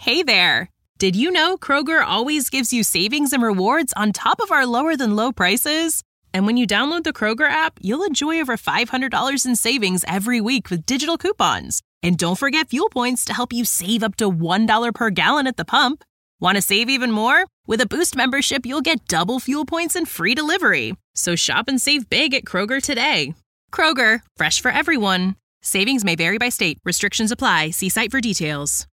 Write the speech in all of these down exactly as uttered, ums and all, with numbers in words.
Hey there! Did you know Kroger always gives you savings and rewards on top of our lower-than-low prices? And when you download the Kroger app, you'll enjoy over five hundred dollars in savings every week with digital coupons. And don't forget fuel points to help you save up to one dollar per gallon at the pump. Want to save even more? With a Boost membership, you'll get double fuel points and free delivery. So shop and save big at Kroger today. Kroger, fresh for everyone. Savings may vary by state. Restrictions apply. See site for details.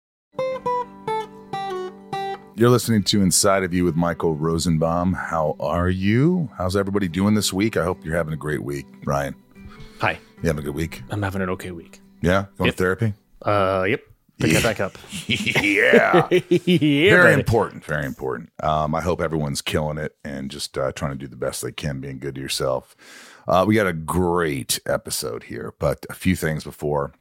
You're listening to Inside of You with Michael Rosenbaum. How are you? How's everybody doing this week? I hope you're having a great week. Ryan. Hi. You having a good week? I'm having an okay week. Yeah? Going yep. to therapy? Uh, yep. Pick that back up. yeah. yeah. Very buddy. important. Very important. Um, I hope everyone's killing it and just uh, trying to do the best they can, being good to yourself. Uh, we got a great episode here, but a few things before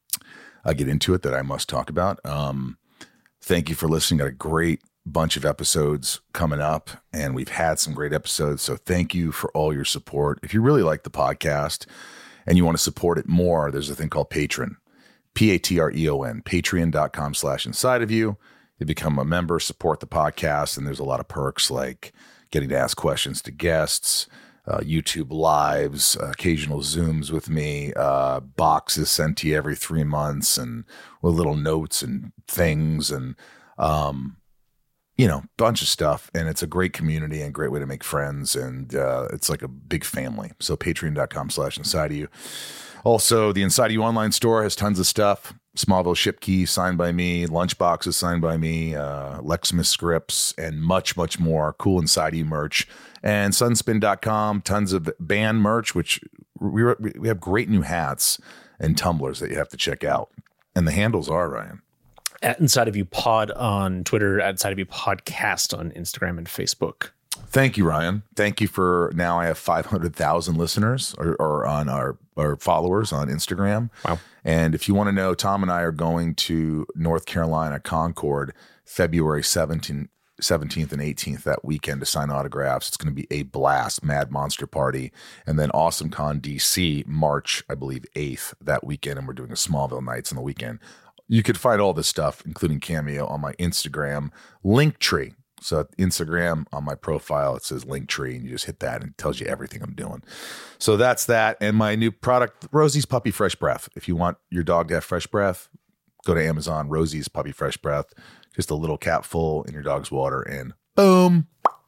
I get into it that I must talk about. Um, Thank you for listening. Got a great bunch of episodes coming up, and we've had some great episodes. So thank you for all your support. If you really like the podcast and you want to support it more, there's a thing called Patreon, P A T R E O N, patreon.com slash inside of you. You become a member, support the podcast, and there's a lot of perks like getting to ask questions to guests, uh, YouTube lives, uh, occasional Zooms with me, uh, boxes sent to you every three months and with little notes and things and, um, you know, bunch of stuff. And it's a great community and a great way to make friends. And uh, it's like a big family. So patreon.com slash inside of you. Also, the Inside of You online store has tons of stuff. Smallville ship key signed by me, lunchboxes signed by me, uh, Lexmas scripts, and much, much more. Cool Inside of You merch. And sunspin dot com, tons of band merch, which we we have great new hats and tumblers that you have to check out. And the handles are, Ryan. At Inside of You Pod on Twitter, at Inside of You Podcast on Instagram and Facebook. Thank you, Ryan. Thank you for now. I have five hundred thousand listeners or, or on our, our followers on Instagram. Wow. And if you want to know, Tom and I are going to North Carolina, Concord, February seventeenth, seventeenth and eighteenth that weekend to sign autographs. It's going to be a blast, Mad Monster Party. And then AwesomeCon D C, March, I believe, eighth that weekend. And we're doing a Smallville Nights on the weekend. You could find all this stuff, including Cameo, on my Instagram Linktree. So Instagram, on my profile, it says Linktree, and you just hit that and it tells you everything I'm doing. So that's that. And my new product, Rosie's Puppy Fresh Breath. If you want your dog to have fresh breath, go to Amazon, Rosie's Puppy Fresh Breath. Just a little capful in your dog's water, and boom.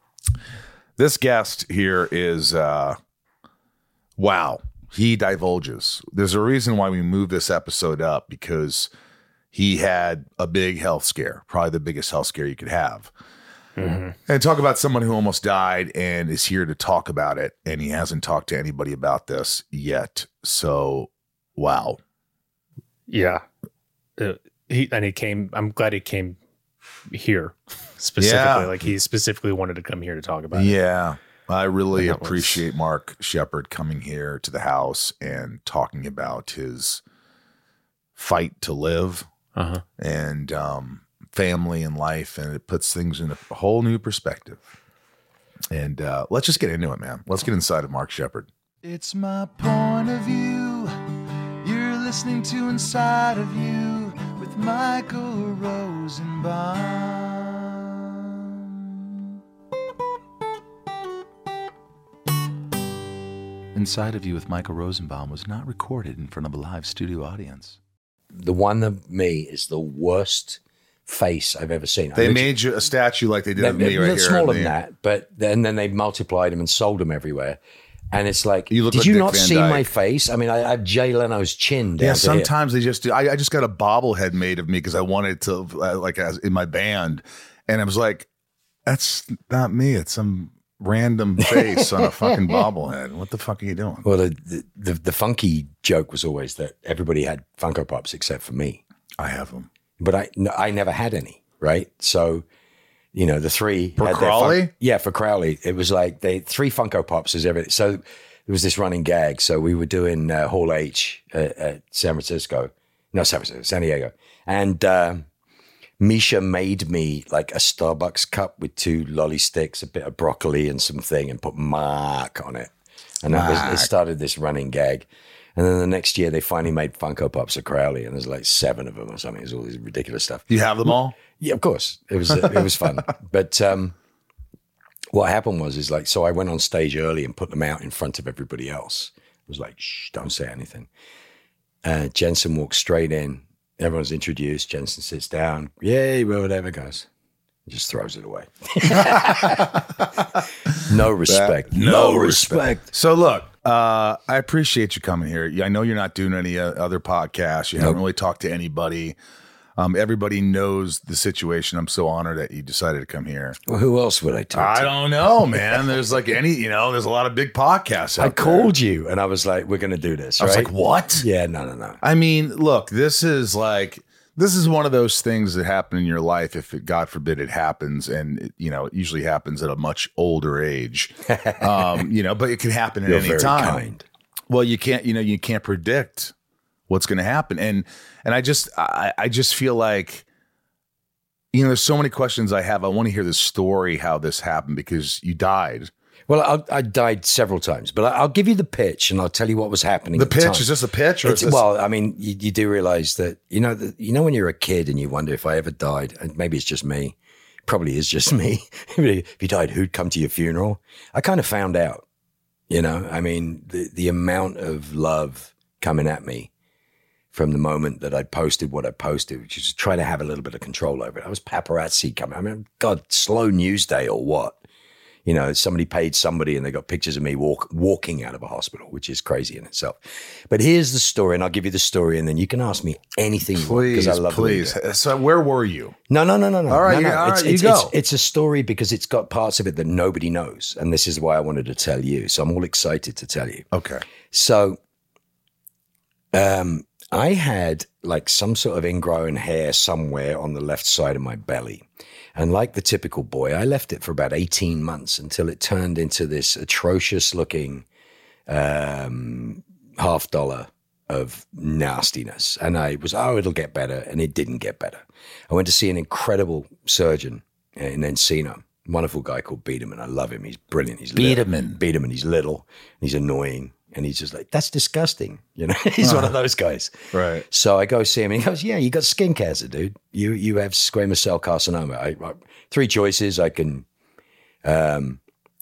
This guest here is, uh, wow, he divulges. There's a reason why we moved this episode up, because he had a big health scare, probably the biggest health scare you could have. Mm-hmm. And talk about someone who almost died and is here to talk about it. And he hasn't talked to anybody about this yet. So, wow. Yeah. Uh, he, and he came, I'm glad he came here specifically. Yeah. Like he specifically wanted to come here to talk about yeah, it. Yeah. I really and appreciate was... Mark Shepard coming here to the house and talking about his fight to live uh-huh. and, um, family and life, and it puts things in a whole new perspective. And uh, let's just get into it, man. Let's get inside of Mark Shepard. It's my point of view. You're listening to Inside of You with Michael Rosenbaum. Inside of You with Michael Rosenbaum was not recorded in front of a live studio audience. The one of me is the worst face I've ever seen. They made you a statue like they did of me right here. Smaller than that, but then, then they multiplied them and sold them everywhere. And it's like, you look did like you Dick not Van see Dyke. my face? I mean, I, I have Jay Leno's chin down Yeah, to sometimes here. they just do. I, I just got a bobblehead made of me because I wanted to, uh, like, as in my band. And I was like, that's not me. It's some random face on a fucking bobblehead. What the fuck are you doing? Well, the, the, the funky joke was always that everybody had Funko Pops except for me. I have them. But I, no, I never had any. Right. So, you know, the three. For had their Crowley? Fun- yeah, for Crowley. It was like they three Funko Pops as everything. So there was this running gag. So we were doing uh, Hall H at, at San Francisco. No, San Francisco, San Diego. And uh, Misha made me like a Starbucks cup with two lolly sticks, a bit of broccoli and something, and put Mark on it. And that was, it started this running gag. And then the next year, they finally made Funko Pops of Crowley, and there's like seven of them or something. There's all this ridiculous stuff. You have them all? Yeah, of course. It was it was fun. But um, what happened was, is like, so I went on stage early and put them out in front of everybody else. It was like, shh, don't say anything. Uh, Jensen walks straight in. Everyone's introduced. Jensen sits down. Yay, well, whatever, goes. Just throws it away. No respect. That, no, no respect. respect. So look, uh, I appreciate you coming here. I know you're not doing any uh, other podcasts. You haven't Nope. really talked to anybody. Um, everybody knows the situation. I'm so honored that you decided to come here. Well, who else would I talk I to? don't know, man. There's like any, you know, there's a lot of big podcasts out I there. called you and I was like, we're going to do this, I was right? like, what? Yeah, no, no, no. I mean, look, this is like, this is one of those things that happen in your life. If it, God forbid it happens, and it, you know, it usually happens at a much older age, um, you know, but it can happen at You're any very time. kind. Well, you can't, you know, you can't predict what's going to happen. And, and I just, I, I just feel like, you know, there's so many questions I have. I want to hear the story, how this happened, because you died. Well, I, I died several times, but I- I'll give you the pitch and I'll tell you what was happening. The at the pitch time. is just a pitch, or It's, is this, well, I mean, you, you do realize that, you know, the, you know, when you're a kid and you wonder if I ever died, and maybe it's just me, probably is just me. If you died, who'd come to your funeral? I kind of found out, you know, I mean, the, the amount of love coming at me from the moment that I posted what I posted, which is to try to have a little bit of control over it. I was paparazzi coming. I mean, God, slow news day or what? You know, somebody paid somebody and they got pictures of me walk, walking out of a hospital, which is crazy in itself. But here's the story, and I'll give you the story, and then you can ask me anything. please, I love please. it. So where were you? No, no, no, no, no. All right, no, you- no. all it's, right, you it's, go. It's, it's a story because it's got parts of it that nobody knows, and this is why I wanted to tell you. So I'm all excited to tell you. Okay. So, um, I had like some sort of ingrown hair somewhere on the left side of my belly. And like the typical boy, I left it for about eighteen months until it turned into this atrocious looking um, half dollar of nastiness. And I was, oh, it'll get better. And it didn't get better. I went to see an incredible surgeon in Encino, wonderful guy called Biederman. I love him. He's brilliant. He's Biederman. Little. Biederman. He's little. He's annoying. And he's just like, that's disgusting. You know, he's one of those guys. Right. So I go see him and he goes, yeah, you got skin cancer, dude. You you have squamous cell carcinoma. I, I, three choices. I can, um,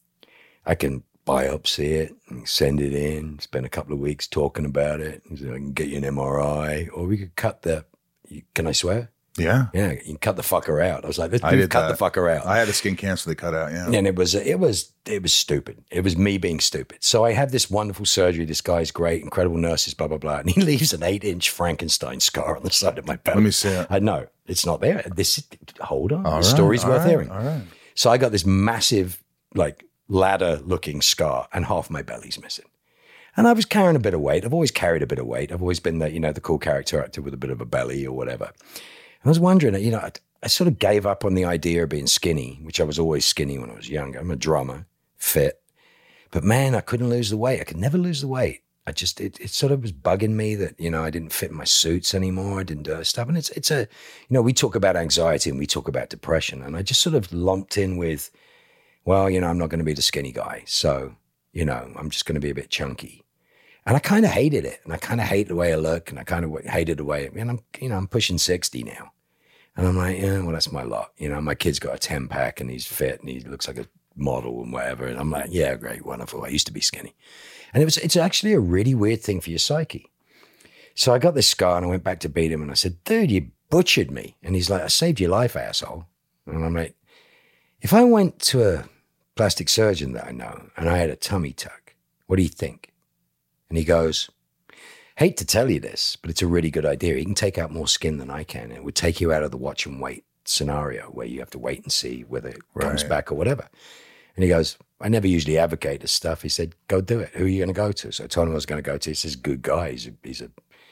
I can biopsy it and send it in, spend a couple of weeks talking about it. He said, I can get you an M R I, or we could cut the, can I swear? Yeah. Yeah, you can cut the fucker out. I was like, let's I did cut that. the fucker out. I had a skin cancer they cut out. Yeah. And it was, it was, it was stupid. It was me being stupid. So I had this wonderful surgery. This guy's great, incredible nurses, blah, blah, blah. And he leaves an eight inch Frankenstein scar on the side of my belly. Let me see it. I know it's not there. This, hold on. All the right, story's all worth right, hearing. All right. So I got this massive, like, ladder looking scar and half my belly's missing. And I was carrying a bit of weight. I've always carried a bit of weight. I've always been the, you know, the cool character actor with a bit of a belly or whatever. I was wondering, you know, I, I sort of gave up on the idea of being skinny, which I was always skinny when I was younger. I'm a drummer, fit. But man, I couldn't lose the weight. I could never lose the weight. I just, it, it sort of was bugging me that, you know, I didn't fit in my suits anymore. I didn't do stuff. And it's, it's a, you know, we talk about anxiety and we talk about depression. And I just sort of lumped in with, well, you know, I'm not going to be the skinny guy. So, you know, I'm just going to be a bit chunky. And I kind of hated it. And I kind of hate the way I look. And I kind of hated the way, and I'm, you know, I'm pushing sixty now. And I'm like, yeah, well, that's my lot. You know, my kid's got a ten pack and he's fit and he looks like a model and whatever. And I'm like, yeah, great, wonderful. I used to be skinny. And it was, it's actually a really weird thing for your psyche. So I got this scar and I went back to beat him and I said, dude, you butchered me. And he's like, I saved your life, asshole. And I'm like, if I went to a plastic surgeon that I know and I had a tummy tuck, what do you think? And he goes, hate to tell you this, but it's a really good idea. He can take out more skin than I can. It would take you out of the watch and wait scenario where you have to wait and see whether it comes Right. back or whatever. And he goes, I never usually advocate this stuff. He said, go do it. Who are you going to go to? So I told him I was going to go to, he says, good guy. He's a, he's a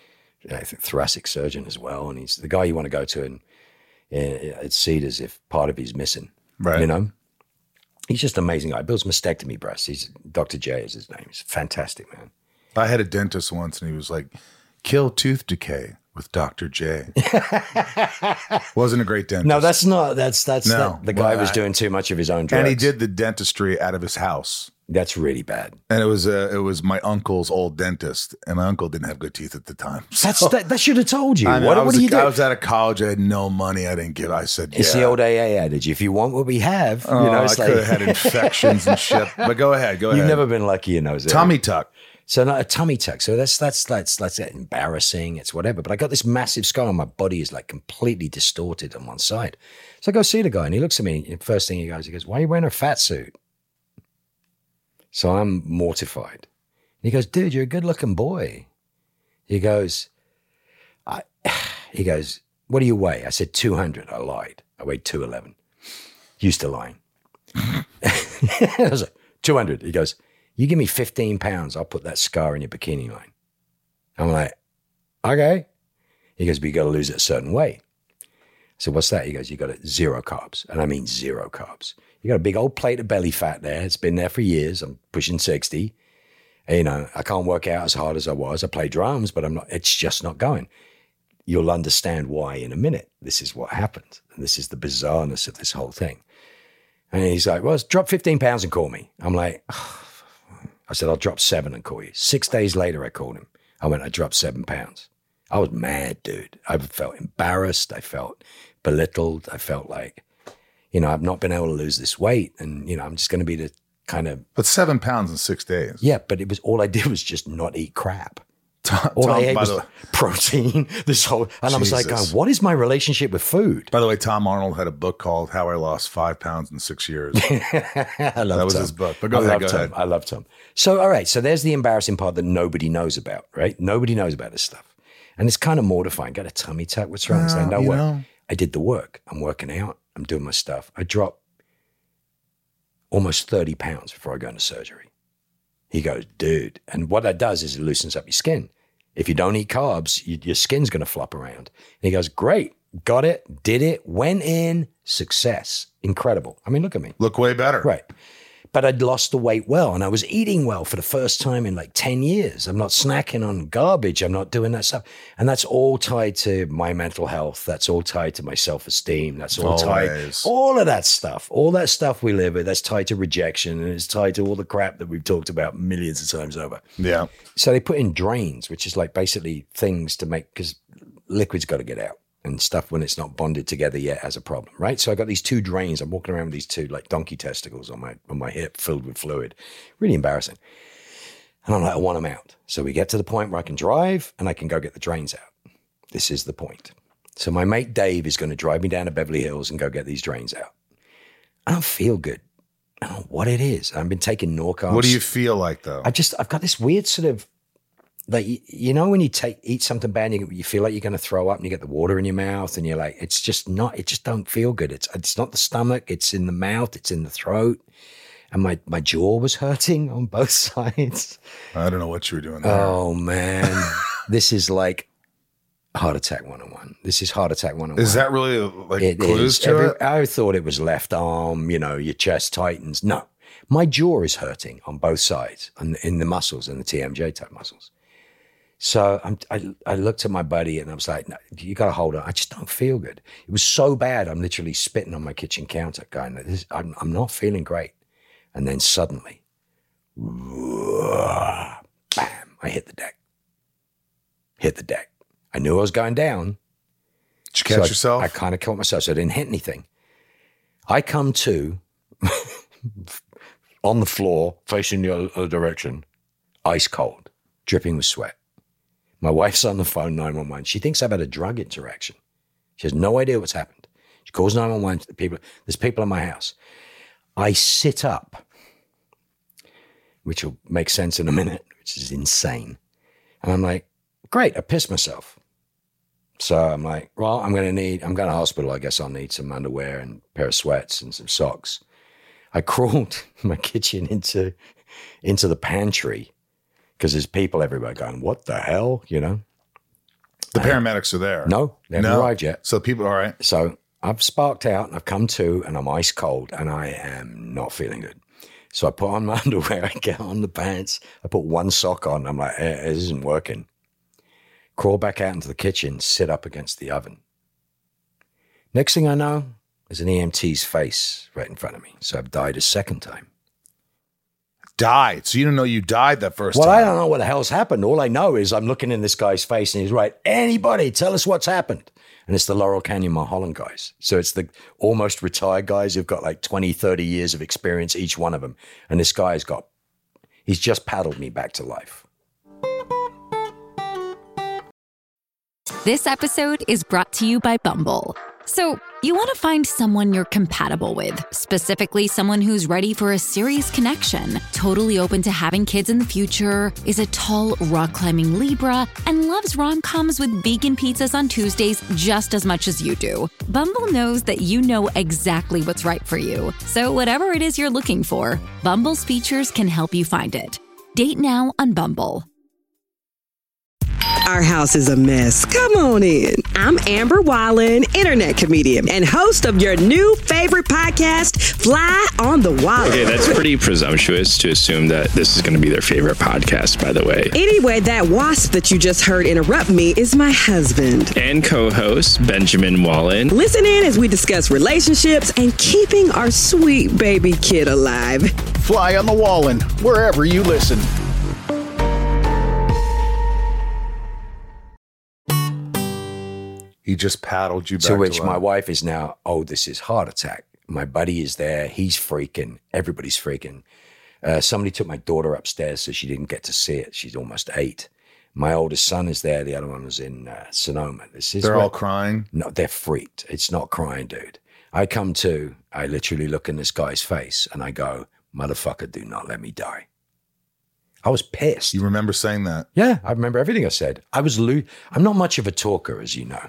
I think thoracic surgeon as well. And he's the guy you want to go to and at Cedars if part of he's missing, Right. you know? He's just an amazing guy. Builds mastectomy breasts. He's Doctor J is his name. He's fantastic, man. I had a dentist once and he was like, kill tooth decay with Doctor J. Wasn't a great dentist. No, that's not. That's that's No. that, the guy Well, was I- doing too much of his own drugs. And he did the dentistry out of his house. That's really bad. And it was uh, it was my uncle's old dentist, and my uncle didn't have good teeth at the time. That's So- that, that should have told you. I, mean, what I what was do a- you do? I was out of college. I had no money. I didn't give. I said, It's yeah. the old A A adage. If you want what we have, Oh, you know, I it's could like have had infections and shit. But go ahead. Go you've ahead. never been lucky in those areas. Tummy tuck. So not a tummy tuck. So that's that's that's that's embarrassing. It's whatever. But I got this massive scar on my body is like completely distorted on one side. So I go see the guy and he looks at me. And the first thing he goes, he goes, "Why are you wearing a fat suit?" So I'm mortified. He goes, "Dude, you're a good-looking boy." He goes, I, he goes, "What do you weigh?" I said two hundred. I lied. I weighed two eleven. Used to lying. I was like, two hundred. He goes, "You give me fifteen pounds, I'll put that scar in your bikini line." I'm like, okay. He goes, "But you got to lose it a certain way." So what's that? He goes, "You got to zero carbs." And I mean zero carbs. You got a big old plate of belly fat there. It's been there for years. I'm pushing sixty. And, you know, I can't work out as hard as I was. I play drums, but I'm not, it's just not going. You'll understand why in a minute. This is what happened. And this is the bizarreness of this whole thing. And he's like, "Well, drop fifteen pounds and call me." I'm like, oh. I said, "I'll drop seven and call you." Six days later, I called him. I went, "I dropped seven pounds. I was mad, dude. I felt embarrassed. I felt belittled. I felt like, you know, I've not been able to lose this weight. And, you know, I'm just going to be the kind of, But seven pounds in six days. yeah, but it was, all I did was just not eat crap. Tom, All I Tom, ate by, was the, protein, this whole, and I was like, Jesus. going, what is my relationship with food? by the way, Tom Arnold had a book called How I Lost Five Pounds in Six Years. I love That was Tom. his book. But go I ahead, love go Tom. ahead. I love Tom. So, all right. So there's the embarrassing part that nobody knows about, right? Nobody knows about this stuff. And it's kind of mortifying. Got a tummy tuck. What's wrong? It's like, Well, no you work. know. I did the work. I'm working out. I'm doing my stuff. I dropped almost thirty pounds before I go into surgery. He goes, "Dude." And what that does is it loosens up your skin. If you don't eat carbs, you, your skin's going to flop around. And he goes, "Great. Got it. Did it. Went in. Success. Incredible." I mean, look at me. Look way better. Right. But I'd lost the weight well, and I was eating well for the first time in like ten years. I'm not snacking on garbage. I'm not doing that stuff. And that's all tied to my mental health. That's all tied to my self-esteem. That's all Always. tied, all of that stuff, all that stuff we live with, that's tied to rejection, and it's tied to all the crap that we've talked about millions of times over. Yeah. So they put in drains, which is like basically things to make, because liquid's got to get out. And stuff when it's not bonded together yet has a problem, right? So I got these two drains. I'm walking around with these two like donkey testicles on my on my hip filled with fluid. Really embarrassing. And I'm like, I want them out. So we get to the point where I can drive and I can go get the drains out. This is the point. So my mate Dave is going to drive me down to Beverly Hills and go get these drains out. I don't feel good. I don't know what it is. I've been taking Norcos. What do you feel like though? I just, I've got this weird sort of, like, you, you know, when you take eat something bad, and you, you feel like you're going to throw up, and you get the water in your mouth, and you're like, it's just not, it just don't feel good. It's it's not the stomach, it's in the mouth, it's in the throat, and my my jaw was hurting on both sides. I don't know what you were doing there. Oh man, this is like heart attack one oh one. This is heart attack one oh one. Is that really like It clues is. to Every- it? I thought it was left arm, you know, your chest tightens. No, my jaw is hurting on both sides, and in the muscles and the T M J type muscles. So I'm, I, I looked at my buddy and I was like, no, you got to hold on. I just don't feel good. It was so bad. I'm literally spitting on my kitchen counter going, this, I'm, I'm not feeling great. And then suddenly, bam, I hit the deck. Hit the deck. I knew I was going down. Did you catch So I- yourself? I, kind of caught myself, so I didn't hit anything. I come to on the floor, facing the other, other direction, ice cold, dripping with sweat. My wife's on the phone, nine one one. She thinks I've had a drug interaction. She has no idea what's happened. She calls nine one one. People, there's people in my house. I sit up, which will make sense in a minute, which is insane. And I'm like, great, I pissed myself. So I'm like, well, I'm going to need, I'm going to hospital. I guess I'll need some underwear and a pair of sweats and some socks. I crawled my kitchen into, into the pantry because there's people everywhere going, what the hell, you know? the paramedics are there. No, they haven't No. arrived yet. So people, all right. So I've sparked out and I've come to and I'm ice cold and I am not feeling good. So I put on my underwear, I get on the pants, I put one sock on. I'm like, eh, this isn't working. Crawl back out into the kitchen, sit up against the oven. Next thing I know, there's an E M T's face right in front of me. So I've died a second time. died. So you don't know you died that first well, time. I don't know what the hell's happened. All I know is I'm looking in this guy's face and he's right. Anybody, tell us what's happened. And it's the Laurel Canyon Mulholland guys. So it's the almost retired guys who've got like twenty, thirty years of experience, each one of them. And this guy's got, he's just paddled me back to life. This episode is brought to you by Bumble. So, you want to find someone you're compatible with, specifically someone who's ready for a serious connection, totally open to having kids in the future, is a tall, rock-climbing Libra, and loves rom-coms with vegan pizzas on Tuesdays just as much as you do. Bumble knows that you know exactly what's right for you. So, whatever it is you're looking for, Bumble's features can help you find it. Date now on Bumble. Our house is a mess. Come on in. I'm Amber Wallen, internet comedian and host of your new favorite podcast, Fly on the Wall. Okay, that's pretty presumptuous to assume that this is going to be their favorite podcast, by the way. Anyway, that wasp that you just heard interrupt me is my husband. And co-host, Benjamin Wallen. Listen in as we discuss relationships and keeping our sweet baby kid alive. Fly on the Wallen, wherever you listen. He just paddled you back To which to my life. wife is now, oh, this is heart attack. My buddy is there. He's freaking. Everybody's freaking. Uh, somebody took my daughter upstairs so she didn't get to see it. She's almost eight. My oldest son is there. The other one was in uh, Sonoma. This is They're where- all crying. No, they're freaked. It's not crying, dude. I come to, I literally look in this guy's face and I go, motherfucker, do not let me die. I was pissed. You remember saying that? Yeah, I remember everything I said. I was lo- I'm not much of a talker, as you know.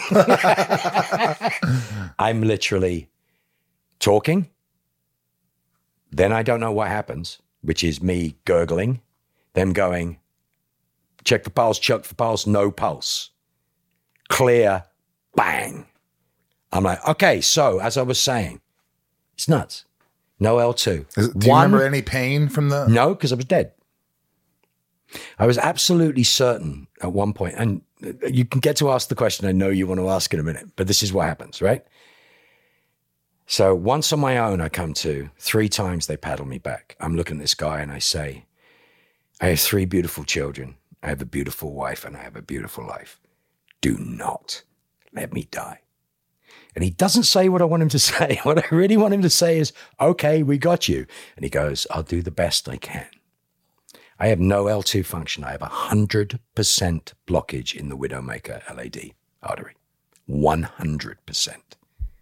I'm literally talking. Then I don't know what happens, which is me gurgling, them going, check for pulse, check for pulse, no pulse. Clear, bang. I'm like, okay, so as I was saying, it's nuts. No L two. Is, do you One- remember any pain from the? No, because I was dead. I was absolutely certain at one point, and you can get to ask the question I know you want to ask in a minute, but this is what happens, right? So once on my own, I come to, three times they paddle me back. I'm looking at this guy and I say, I have three beautiful children. I have a beautiful wife and I have a beautiful life. Do not let me die. And he doesn't say what I want him to say. What I really want him to say is, okay, we got you. And he goes, I'll do the best I can. I have no L two function. I have one hundred percent blockage in the Widowmaker L A D artery. one hundred percent.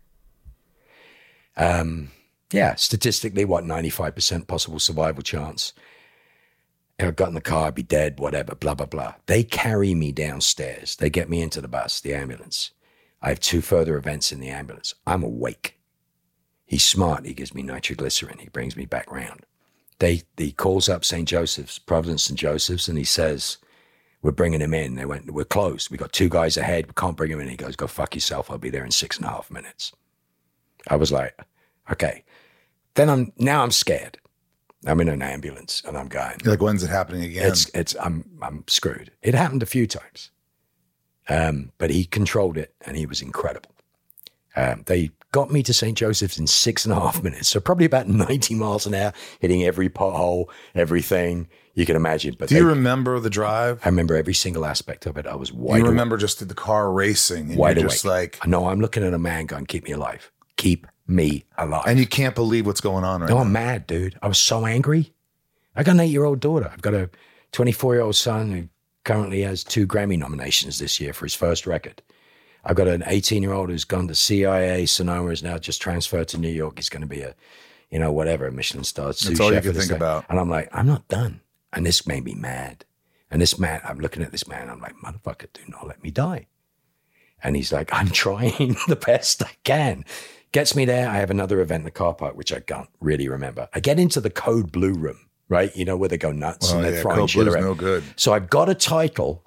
Um, yeah, statistically, what, ninety-five percent possible survival chance. If I got in the car, I'd be dead, whatever, blah, blah, blah. They carry me downstairs. They get me into the bus, the ambulance. I have two further events in the ambulance. I'm awake. He's smart. He gives me nitroglycerin. He brings me back round. They, he calls up Saint Joseph's, Providence Saint Joseph's, and he says, we're bringing him in. They went, we're closed. We got two guys ahead. We can't bring him in. He goes, go fuck yourself. I'll be there in six and a half minutes. I was like, okay. Then I'm, now I'm scared. I'm in an ambulance and I'm going. You're like, when's it happening again? It's, it's, I'm, I'm screwed. It happened a few times. Um, but he controlled it and he was incredible. Um, they got me to Saint Joseph's in six and a half minutes. So probably about ninety miles an hour, hitting every pothole, everything you can imagine. But Do they, you remember the drive? I remember every single aspect of it. I was wide You awake. remember just the car racing and Wide you're awake. just like, No, I'm looking at a man going, keep me alive. Keep me alive. and you can't believe what's going on right No, now. I'm mad, dude. I was so angry. I got an eight-year-old daughter. I've got a twenty-four-year-old son who currently has two Grammy nominations this year for his first record. I've got an eighteen-year-old who's gone to C I A, Sonoma, is now just transferred to New York. He's going to be a, you know, whatever, a Michelin star sous That's all you chef can at this think thing. about. And I'm like, I'm not done. And this made me mad. And this man, I'm looking at this man, I'm like, motherfucker, do not let me die. And he's like, I'm trying the best I can. Gets me there. I have another event in the car park, which I can't really remember. I get into the Code Blue room, right? You know, where they go nuts Oh, and they're yeah, throwing Code shit Blue's around. no good. So I've got a title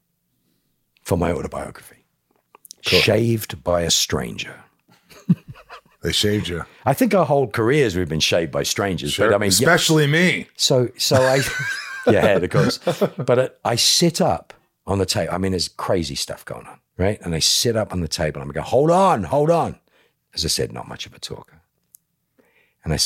for my autobiography. Cool. Shaved by a Stranger. They shaved you. I think our whole careers we've been shaved by strangers. Sure. But I mean, yeah, especially me. so so I, yeah, head of course. But uh, I sit up on the table. I mean, there's crazy stuff going on, right? And I sit up on the table. and I'm going, hold on, hold on. As I said, not much of a talker. And I said,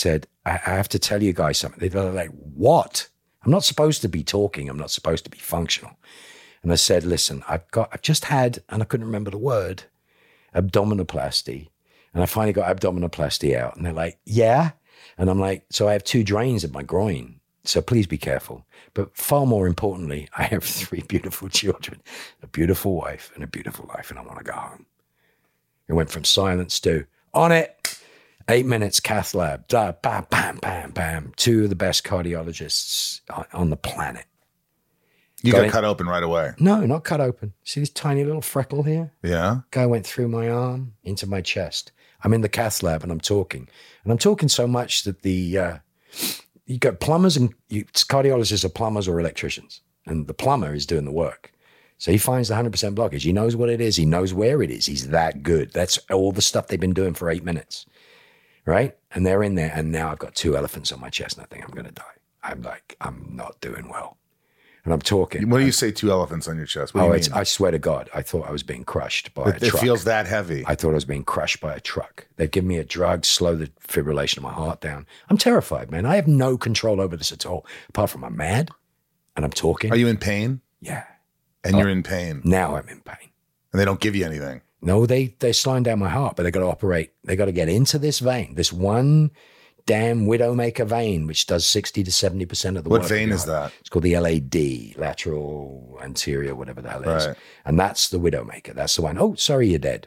I, I have to tell you guys something. They're like, what? I'm not supposed to be talking. I'm not supposed to be functional. And I said, listen, I've got, I've just had, and I couldn't remember the word, abdominoplasty. And I finally got abdominoplasty out. And they're like, yeah. And I'm like, so I have two drains in my groin. So please be careful. But far more importantly, I have three beautiful children, a beautiful wife and a beautiful life. And I want to go home. It went from silence to on it. Eight minutes, cath lab, da, bam, bam, bam, bam. Two of the best cardiologists on, on the planet. You got got in, cut open right away? No, not cut open. See this tiny little freckle here? Yeah. Guy went through my arm into my chest. I'm in the cath lab and I'm talking. And I'm talking so much that the, uh, you got plumbers and you, cardiologists are plumbers or electricians. And the plumber is doing the work. So he finds the one hundred percent blockage. He knows what it is. He knows where it is. He's that good. That's all the stuff they've been doing for eight minutes. Right? And they're in there, and now I've got two elephants on my chest, and I think I'm going to die. I'm like, I'm not doing well. And I'm talking. What do you and, say, two elephants on your chest? What do oh, you it's, mean? I swear to God, I thought I was being crushed by it, a truck. It feels that heavy. I thought I was being crushed by a truck. They've given me a drug, slow the fibrillation of my heart down. I'm terrified, man. I have no control over this at all, apart from I'm mad, and I'm talking. Are you in pain? Yeah. And oh, you're in pain? Now I'm in pain. And they don't give you anything? No, they, they're slowing down my heart, but they got to operate. They got to get into this vein, this one damn Widowmaker vein, which does sixty to seventy percent of the what work. What vein is that? It's called the L A D, lateral anterior, whatever the hell it is. Right. And that's the Widowmaker. That's the one. Oh, sorry, you're dead.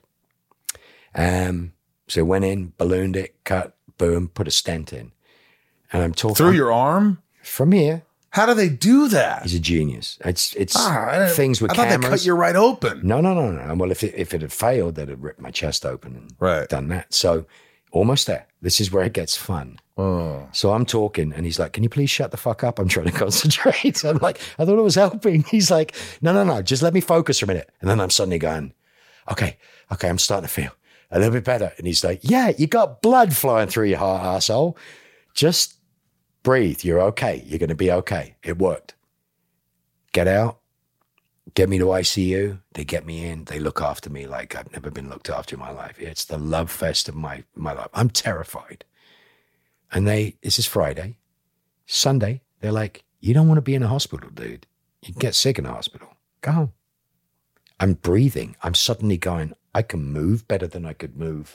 Um, so went in, ballooned it, cut, boom, put a stent in. And I'm talking. Through I'm, your arm? From here. How do they do that? He's a genius. It's it's ah, things with I thought cameras. They cut you right open. No, no, no, no. Well, if it, if it had failed, they'd have ripped my chest open and right. done that. So almost there. This is where it gets fun. Oh. So I'm talking, and he's like, can you please shut the fuck up? I'm trying to concentrate. I'm like, I thought it was helping. He's like, no, no, no, just let me focus for a minute. And then I'm suddenly going, okay, okay, I'm starting to feel a little bit better. And he's like, yeah, you got blood flowing through your heart, asshole. Just breathe. You're okay. You're going to be okay. It worked. Get out. Get me to I C U. They get me in. They look after me like I've never been looked after in my life. It's the love fest of my, my life. I'm terrified. And they, this is Friday. Sunday, they're like, you don't want to be in a hospital, dude. You can get sick in a hospital. Go home. I'm breathing. I'm suddenly going, I can move better than I could move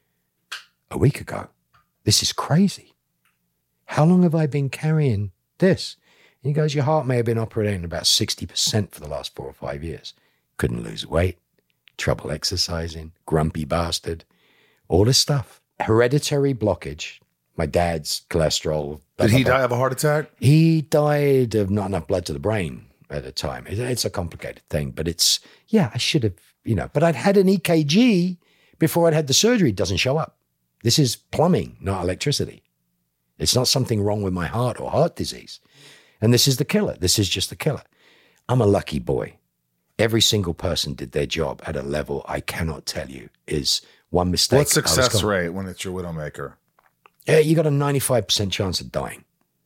a week ago. This is crazy. How long have I been carrying this? And he goes, your heart may have been operating about sixty percent for the last four or five years. Couldn't lose weight, trouble exercising, grumpy bastard, all this stuff. Hereditary blockage. My dad's cholesterol. Did he die of a heart attack? He died of not enough blood to the brain at the time. It, it's a complicated thing, but it's, yeah, I should have, you know, but I'd had an E K G before I'd had the surgery. It doesn't show up. This is plumbing, not electricity. It's not something wrong with my heart or heart disease. And this is the killer. This is just the killer. I'm a lucky boy. Every single person did their job at a level I cannot tell you is one mistake. What's success rate when it's your Widowmaker? Yeah, you got a ninety-five percent chance of dying.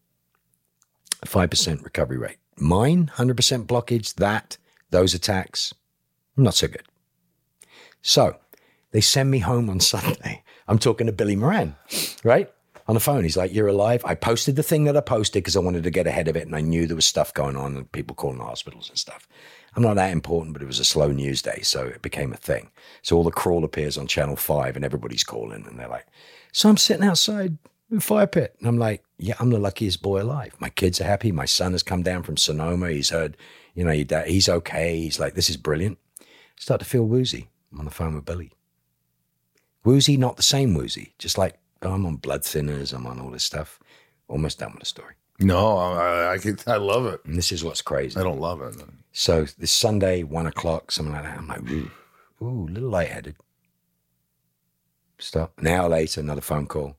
five percent recovery rate. Mine, one hundred percent blockage, that, those attacks, not so good. So they send me home on Sunday. I'm talking to Billy Moran, right? On the phone. He's like, you're alive. I posted the thing that I posted because I wanted to get ahead of it. And I knew there was stuff going on and people calling the hospitals and stuff. I'm not that important, but it was a slow news day. So it became a thing. So all the crawl appears on Channel five and everybody's calling. And they're like, so I'm sitting outside the fire pit. And I'm like, yeah, I'm the luckiest boy alive. My kids are happy. My son has come down from Sonoma. He's heard, you know, your dad, he's okay. He's like, this is brilliant. Start to feel woozy. I'm on the phone with Billy. Woozy, not the same woozy. Just like, oh, I'm on blood thinners. I'm on all this stuff. Almost done with the story. No, I I, could, I love it. And this is what's crazy. I don't love it. So this Sunday, one o'clock, something like that. I'm like, ooh, ooh, a little lightheaded. Stop. An hour later, another phone call.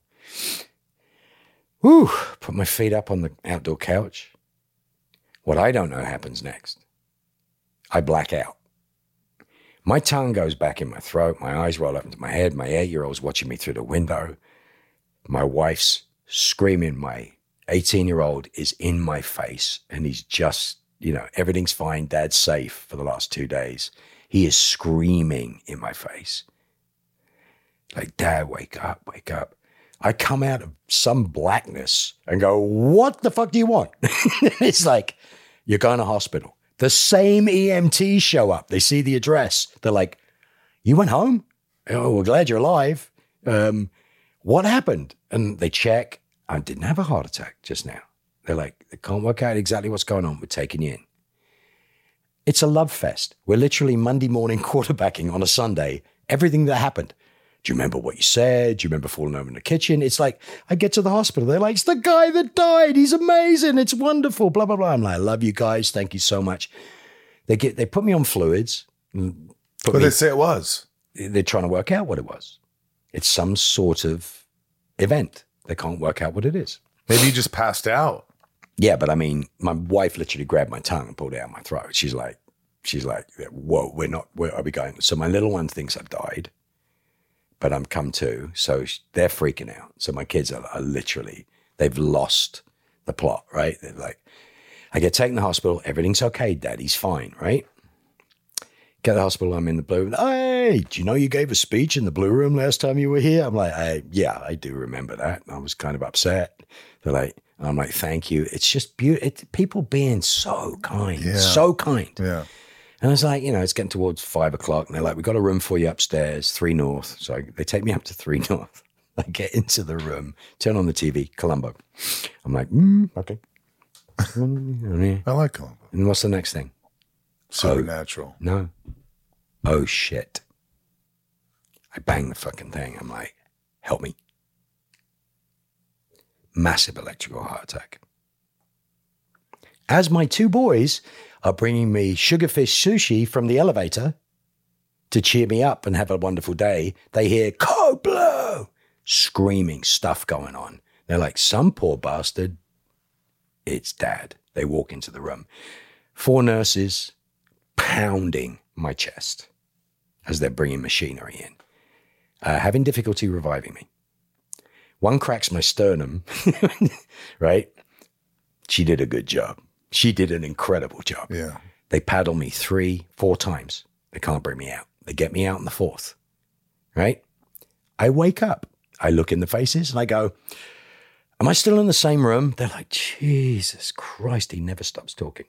Woo, put my feet up on the outdoor couch. What I don't know happens next. I black out. My tongue goes back in my throat. My eyes roll up into my head. My eight-year-old's watching me through the window. My wife's screaming. My eighteen-year-old is in my face, and he's just, you know, everything's fine. Dad's safe for the last two days. He is screaming in my face. Like, Dad, wake up, wake up. I come out of some blackness and go, what the fuck do you want? It's like, you're going to hospital. The same E M Ts show up. They see the address. They're like, you went home? Oh, we're glad you're alive. Um, what happened? And they check. I didn't have a heart attack just now. They're like, they can't work out exactly what's going on. We're taking you in. It's a love fest. We're literally Monday morning quarterbacking on a Sunday. Everything that happened. Do you remember what you said? Do you remember falling over in the kitchen? It's like, I get to the hospital. They're like, it's the guy that died. He's amazing. It's wonderful. Blah, blah, blah. I'm like, I love you guys. Thank you so much. They get, they put me on fluids. What did they say it was? They're trying to work out what it was. It's some sort of event. They can't work out what it is. Maybe you just passed out. Yeah, but I mean, my wife literally grabbed my tongue and pulled it out my throat. She's like, she's like, whoa, we're not, where are we going? So my little one thinks I've died, but I'm come to. So they're freaking out. So my kids are, are literally, they've lost the plot, right? They're like, I get taken to the hospital. Everything's okay. Daddy's fine, right? Get to the hospital. I'm in the blue room. Hey, do you know you gave a speech in the blue room last time you were here? I'm like, I, yeah, I do remember that. I was kind of upset. They're like, I'm like, thank you. It's just beautiful. It, people being so kind, Yeah. so kind. Yeah. And I was like, you know, it's getting towards five o'clock. And they're like, we got a room for you upstairs, three north. So I, they take me up to three north. I get into the room, turn on the T V, Columbo. I'm like, mm, okay. I like Columbo. And what's the next thing? Supernatural. Oh, no. Oh, shit. I bang the fucking thing. I'm like, help me. Massive electrical heart attack. As my two boys are bringing me sugarfish sushi from the elevator to cheer me up and have a wonderful day, they hear Code Blue screaming, stuff going on. They're like, some poor bastard. It's Dad. They walk into the room. Four nurses pounding my chest as they're bringing machinery in, uh, having difficulty reviving me. One cracks my sternum, right? She did a good job. She did an incredible job. Yeah. They paddle me three, four times. They can't bring me out. They get me out in the fourth, right? I wake up. I look in the faces and I go, am I still in the same room? They're like, Jesus Christ, he never stops talking.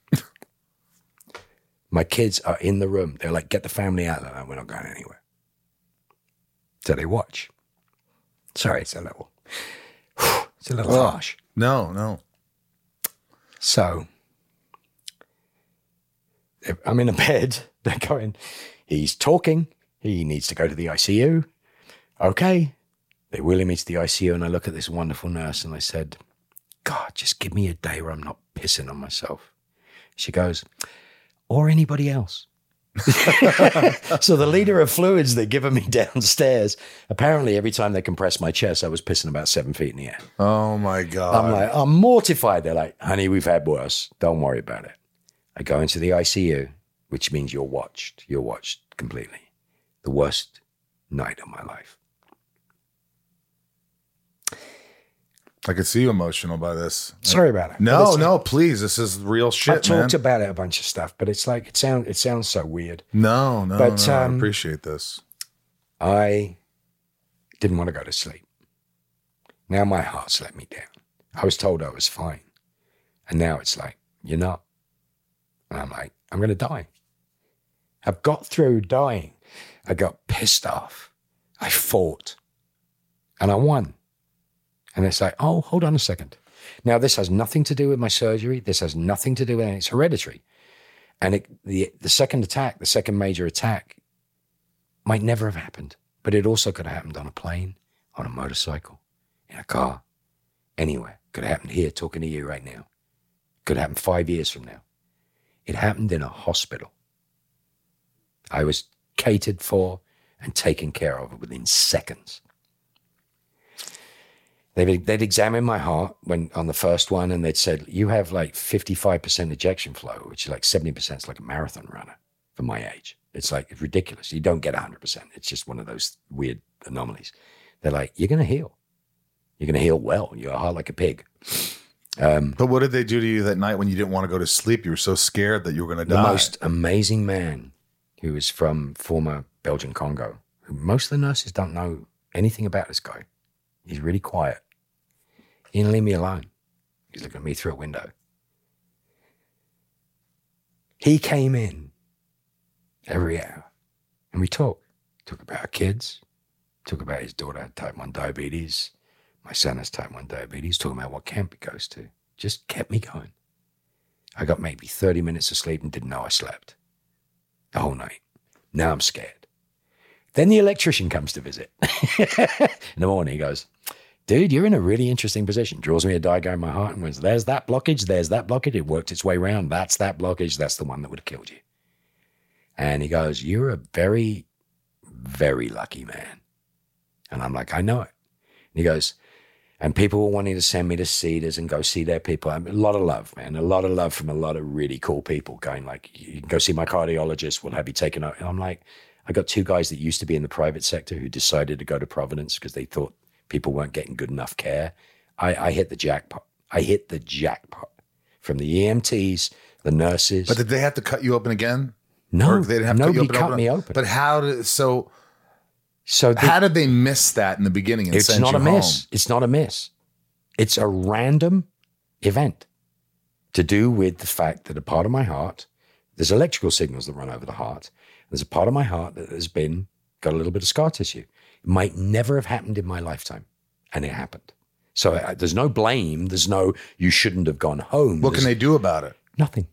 My kids are in the room. They're like, get the family out. They're like, we're not going anywhere. So they watch. Sorry, it's a little, it's a little Oh, harsh. No, no. So I'm in a bed. They're going, he's talking. He needs to go to the I C U. Okay. They wheel me to the I C U and I look at this wonderful nurse and I said, God, just give me a day where I'm not pissing on myself. She goes, or anybody else. So the leader of fluids they're giving me downstairs, apparently every time they compress my chest, I was pissing about seven feet in the air. Oh my God. I'm like, I'm mortified. They're like, honey, we've had worse. Don't worry about it. I go into the I C U, which means you're watched. You're watched completely. The worst night of my life. I could see you emotional by this. Sorry about it. No, But it's no, like- please. This is real shit, I've talked man. about it a bunch of stuff, but it's like, it sounds, it sounds so weird. No, no, But, no. um, I appreciate this. I didn't want to go to sleep. Now my heart's let me down. I was told I was fine. And now it's like, you're not. And I'm like, I'm going to die. I've got through dying. I got pissed off. I fought. And I won. And it's like, oh, hold on a second. Now, this has nothing to do with my surgery. This has nothing to do with it. It's hereditary. And it, the, the second attack, the second major attack, might never have happened. But it also could have happened on a plane, on a motorcycle, in a car, anywhere. Could have happened here talking to you right now. Could happen five years from now. It happened in a hospital. I was catered for and taken care of within seconds. They'd, they'd examined my heart when on the first one, and they'd said, you have like fifty-five percent ejection flow, which is like seventy percent. It's like a marathon runner for my age. It's like, it's ridiculous. You don't get one hundred percent. It's just one of those weird anomalies. They're like, you're going to heal. You're going to heal well. You're a heart like a pig. Um, But what did they do to you that night when you didn't want to go to sleep? You were so scared that you were going to the die. most amazing man who is from former Belgian Congo, who most of the nurses don't know anything about this guy. He's really quiet. He didn't leave me alone. He's looking at me through a window. He came in every hour and we talked. Talk about our kids. Talk about his daughter had type one diabetes. My son has type one diabetes. Talking about what camp he goes to. Just kept me going. I got maybe thirty minutes of sleep and didn't know I slept the whole night. Now I'm scared. Then the electrician comes to visit. In the morning, he goes, dude, you're in a really interesting position. Draws me a diagram in my heart and goes, there's that blockage, there's that blockage. It worked its way around. That's that blockage. That's the one that would have killed you. And he goes, you're a very, very lucky man. And I'm like, I know it. And he goes, and people were wanting to send me to Cedars and go see their people. I mean, a lot of love, man. A lot of love from a lot of really cool people going like, you can go see my cardiologist. We'll have you taken out. And I'm like, I got two guys that used to be in the private sector who decided to go to Providence because they thought people weren't getting good enough care. I, I hit the jackpot. I hit the jackpot from the E M Ts, the nurses. But did they have to cut you open again? No, or they didn't have to nobody cut, you open, cut open? me open. But how did, so... So the, how did they miss that in the beginning and it's send not you a miss. home? It's not a miss. It's a random event to do with the fact that a part of my heart, there's electrical signals that run over the heart. There's a part of my heart that has been, got a little bit of scar tissue. It might never have happened in my lifetime, and it happened. So uh, there's no blame. There's no, you shouldn't have gone home. What there's can they do about it? Nothing.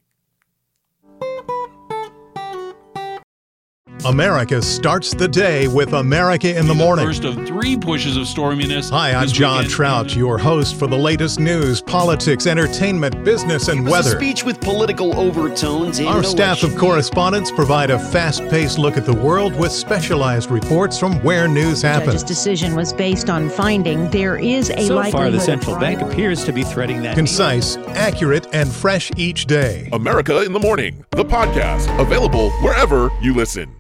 America starts the day with America in the Morning. The first of three pushes of storminess. Hi, I'm John Trout, your host for the latest news, politics, entertainment, business, and weather. A speech with political overtones. Our staff of correspondents provide a fast-paced look at the world with specialized reports from where news happens. The judge's decision was based on finding there is a so likelihood. So far, the central of bank appears to be threading that. Concise, accurate, and fresh each day. America in the Morning, the podcast, available wherever you listen.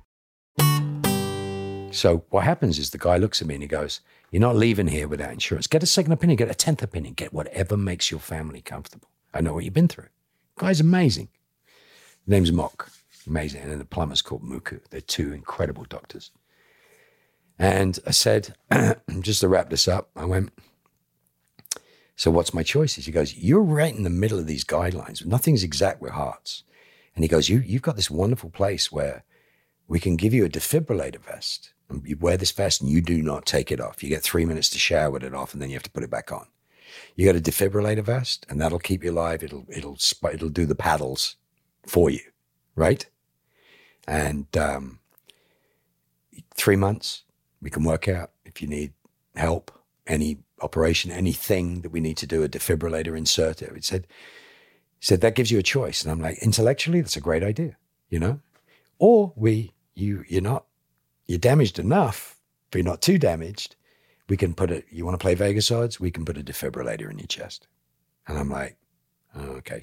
So what happens is the guy looks at me and he goes, you're not leaving here without insurance. Get a second opinion, get a tenth opinion, get whatever makes your family comfortable. I know what you've been through. The guy's amazing. His name's Mock. Amazing. And then the plumber's called Muku. They're two incredible doctors. And I said, just to wrap this up, I went, so what's my choices? He goes, you're right in the middle of these guidelines. Nothing's exact with hearts. And he goes, you, you've got this wonderful place where we can give you a defibrillator vest. And you wear this vest and you do not take it off. You get three minutes to shower with it off and then you have to put it back on. You got a defibrillator vest and that'll keep you alive. It'll, it'll, it'll do the paddles for you, right? And um, three months, we can work out if you need help, any operation, anything that we need to do, a defibrillator insert. It said, he said, that gives you a choice. And I'm like, intellectually, that's a great idea, you know? Or we, you, you're not, you're damaged enough, but you're not too damaged. We can put it, you want to play Vegas odds? We can put a defibrillator in your chest. And I'm like, oh, okay.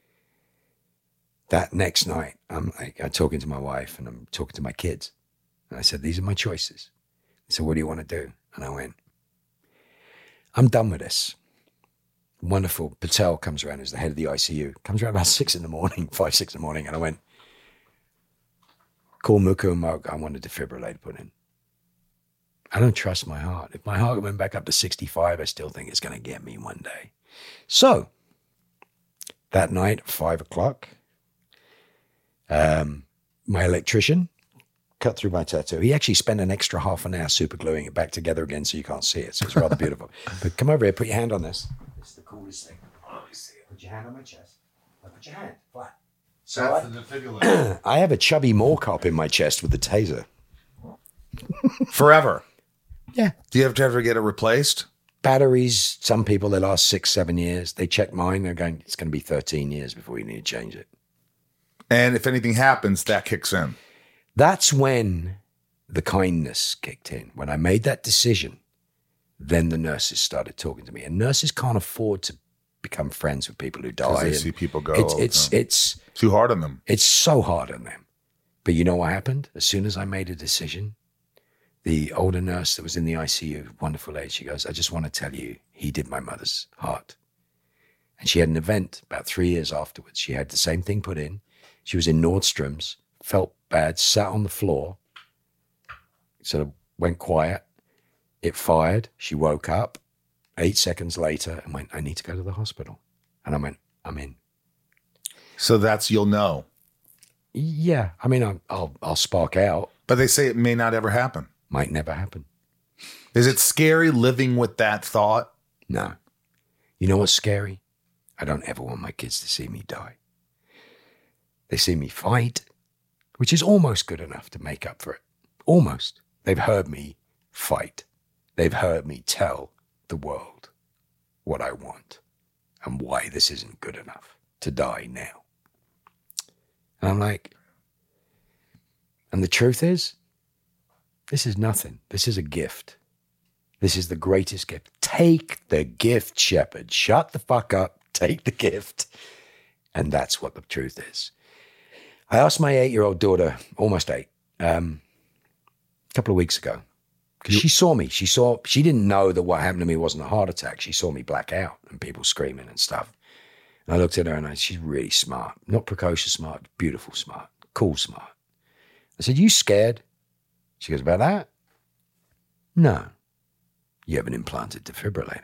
That next night, I'm like, I'm talking to my wife and I'm talking to my kids. And I said, these are my choices. So what do you want to do? And I went, I'm done with this. Wonderful. Patel comes around, who's the head of the I C U, comes around about six in the morning, five, six in the morning. And I went, call Muku and Mark, I want a defibrillator put in. I don't trust my heart. If my heart went back up to sixty-five, I still think it's going to get me one day. So that night at five o'clock, um, my electrician cut through my tattoo. He actually spent an extra half an hour super gluing it back together again so you can't see it. So it's rather beautiful. But come over here, put your hand on this. This is the coolest thing. Oh, let me see it. Put your hand on my chest. Now put your hand flat. So That's I, the defibrillator. I have a chubby Morcop in my chest with the taser. Forever. Yeah. Do you have to ever get it replaced? Batteries, some people, they last six, seven years. They check mine. They're going, it's going to be thirteen years before you need to change it. And if anything happens, that kicks in. That's when the kindness kicked in. When I made that decision, then the nurses started talking to me. And nurses can't afford to become friends with people who die. They see people go. It's, it's, it's too hard on them. It's so hard on them. But you know what happened? As soon as I made a decision, the older nurse that was in the I C U, wonderful age, she goes, I just want to tell you, he did my mother's heart. And she had an event about three years afterwards. She had the same thing put in. She was in Nordstrom's, felt bad, sat on the floor, sort of went quiet. It fired. She woke up. eight seconds later and went, I need to go to the hospital. And I went, I'm in. So that's, you'll know. Yeah. I mean, I'll, I'll, I'll spark out. But they say it may not ever happen. Might never happen. Is it scary living with that thought? No. You know what's scary? I don't ever want my kids to see me die. They see me fight, which is almost good enough to make up for it. Almost. They've heard me fight. They've heard me tell the world what I want and why this isn't good enough to die now. And I'm like, and the truth is, this is nothing. This is a gift. This is the greatest gift. Take the gift, Shepherd. Shut the fuck up. Take the gift. And that's what the truth is. I asked my eight-year-old daughter, almost eight, um, a couple of weeks ago, because she saw me. She saw, she didn't know that what happened to me wasn't a heart attack. She saw me black out and people screaming and stuff. And I looked at her and I, she's really smart. Not precocious smart, beautiful smart, cool smart. I said, you scared? She goes, about that? No. You have an implanted defibrillator.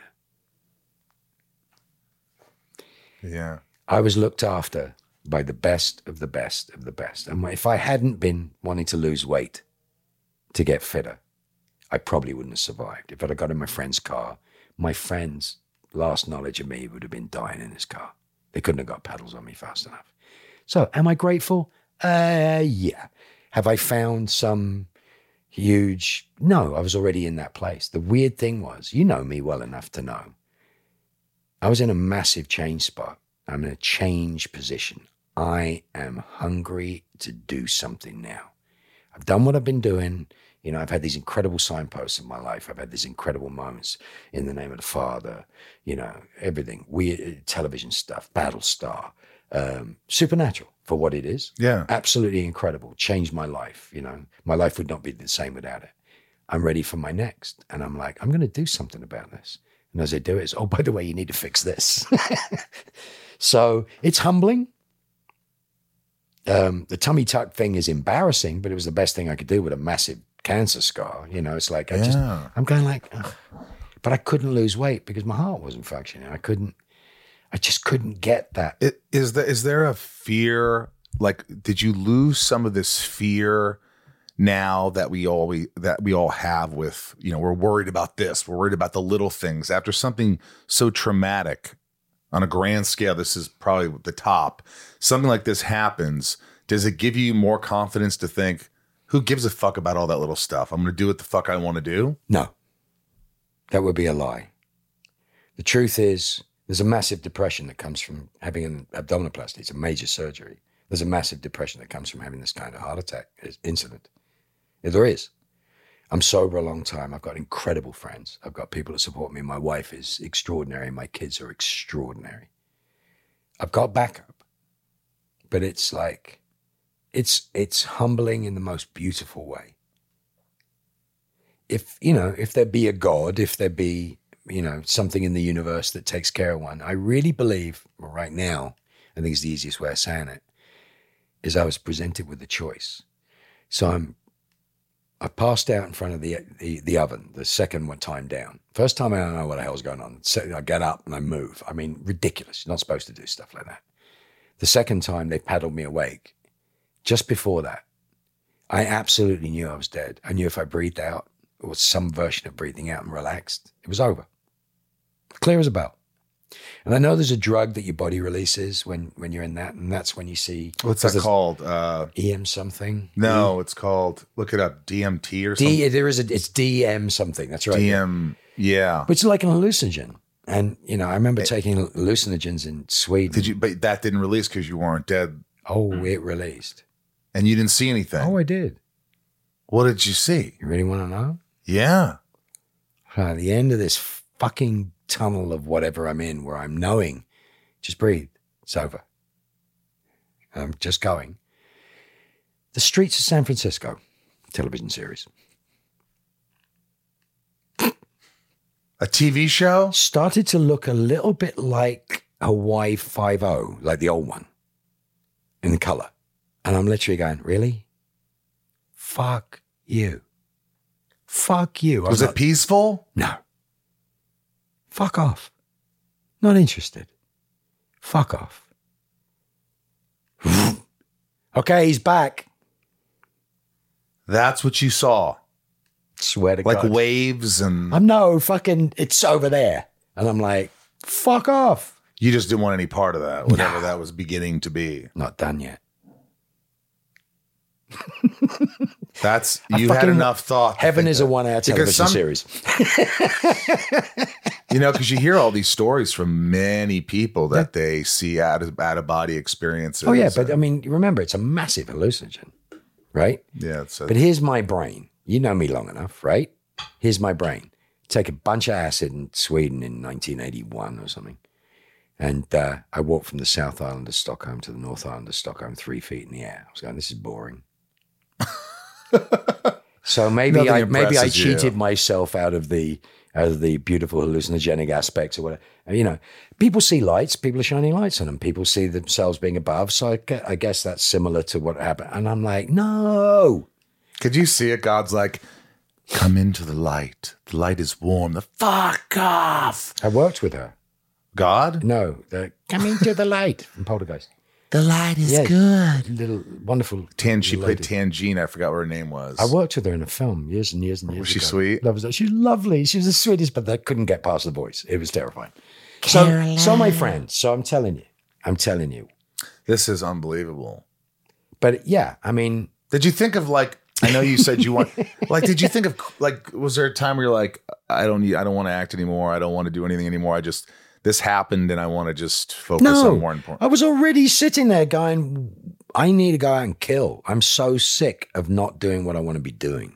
Yeah. I was looked after by the best of the best of the best. And if I hadn't been wanting to lose weight to get fitter, I probably wouldn't have survived. If I'd have got in my friend's car, my friend's last knowledge of me would have been dying in his car. They couldn't have got pedals on me fast enough. So am I grateful? Uh, yeah. Have I found some huge... No, I was already in that place. The weird thing was, you know me well enough to know, I was in a massive change spot. I'm in a change position. I am hungry to do something now. I've done what I've been doing. You know, I've had these incredible signposts in my life. I've had these incredible moments in the name of the Father, you know, everything, weird television stuff, Battlestar, um, supernatural for what it is. Yeah. Absolutely incredible. Changed my life. You know, my life would not be the same without it. I'm ready for my next. And I'm like, I'm going to do something about this. And as I do it, it's, oh, by the way, you need to fix this. So it's humbling. Um, the tummy tuck thing is embarrassing, but it was the best thing I could do with a massive cancer scar. You know, it's like, I Yeah. just, I'm going like, ugh. But I couldn't lose weight because my heart wasn't functioning. I couldn't, I just couldn't get that. It, is, the, is there a fear, like, did you lose some of this fear now that we all, we, that we all have with, you know, we're worried about this, we're worried about the little things after something so traumatic on a grand scale? This is probably the top. Something like this happens. Does it give you more confidence to think, who gives a fuck about all that little stuff? I'm going to do what the fuck I want to do? No, that would be a lie. The truth is, there's a massive depression that comes from having an abdominoplasty. It's a major surgery. There's a massive depression that comes from having this kind of heart attack incident. Yeah, there is. I'm sober a long time. I've got incredible friends. I've got people that support me. My wife is extraordinary. My kids are extraordinary. I've got backup. But it's like, it's it's humbling in the most beautiful way. If, you know, if there be a God, if there be, you know, something in the universe that takes care of one, I really believe right now, I think it's the easiest way of saying it, is I was presented with a choice. So I'm, I passed out in front of the, the the oven, the second one time down. First time I don't know what the hell's going on. So I get up and I move. I mean, ridiculous. You're not supposed to do stuff like that. The second time they paddled me awake. Just before that, I absolutely knew I was dead. I knew if I breathed out or some version of breathing out and relaxed, it was over. Clear as a bell. And I know there's a drug that your body releases when, when you're in that, and that's when you see... What's that called? Uh, E M something? No, e? It's called, look it up, D M T or something? D, there is a, it's D M something, that's right. D M, yeah. But it's like an hallucinogen. And, you know, I remember it, taking hallucinogens in Sweden. Did you? But that didn't release because you weren't dead. Oh, it released. And you didn't see anything? Oh, I did. What did you see? You really want to know? Yeah. At the end of this fucking tunnel of whatever I'm in, where I'm knowing, just breathe, it's over. I'm just going. The Streets of San Francisco television series. A T V show? Started to look a little bit like Hawaii Five-O, like the old one, in the color. And I'm literally going, really? Fuck you. Fuck you. Was it peaceful? No. Fuck off. Not interested. Fuck off. Okay, he's back. That's what you saw. Swear to like God. waves and... I'm no fucking, it's over there. And I'm like, fuck off. You just didn't want any part of that, whatever no. that was beginning to be. Not done yet. That's, you had enough thought. Heaven is that. a one-hour television some, series. You know, because you hear all these stories from many people that yeah. they see out of, out of body experiences. Oh, yeah. But I mean, remember, it's a massive hallucinogen, right? Yeah. It's a, but here's my brain. You know me long enough, right? Here's my brain. Take a bunch of acid in Sweden in nineteen eighty-one or something. And uh, I walked from the South Island of Stockholm to the North Island of Stockholm, three feet in the air. I was going, this is boring. So maybe Nothing I maybe I cheated you. myself out of the out of the beautiful hallucinogenic aspects or whatever. You know, people see lights, people are shining lights on them. People see themselves being above. So I, I guess that's similar to what happened. And I'm like, no. Could you see it? God's like, come into the light. The light is warm. The fuck off. I worked with her. God? No. The, come into the light from Poltergeist. The light is yeah, good. Little wonderful. Tan, she lady. played Tangine. I forgot what her name was. I worked with her in a film years and years and years was she ago. sweet? That was, she was lovely. She was the sweetest, but I couldn't get past the voice. It was terrifying. So, so my friend, so I'm telling you, I'm telling you. This is unbelievable. But yeah, I mean. Did you think of like, I know you said you want, like, did you think of like, was there a time where you're like, I don't need, I don't want to act anymore. I don't want to do anything anymore. I just, this happened and I want to just focus no, on more important. I was already sitting there going, I need to go out and kill. I'm so sick of not doing what I want to be doing.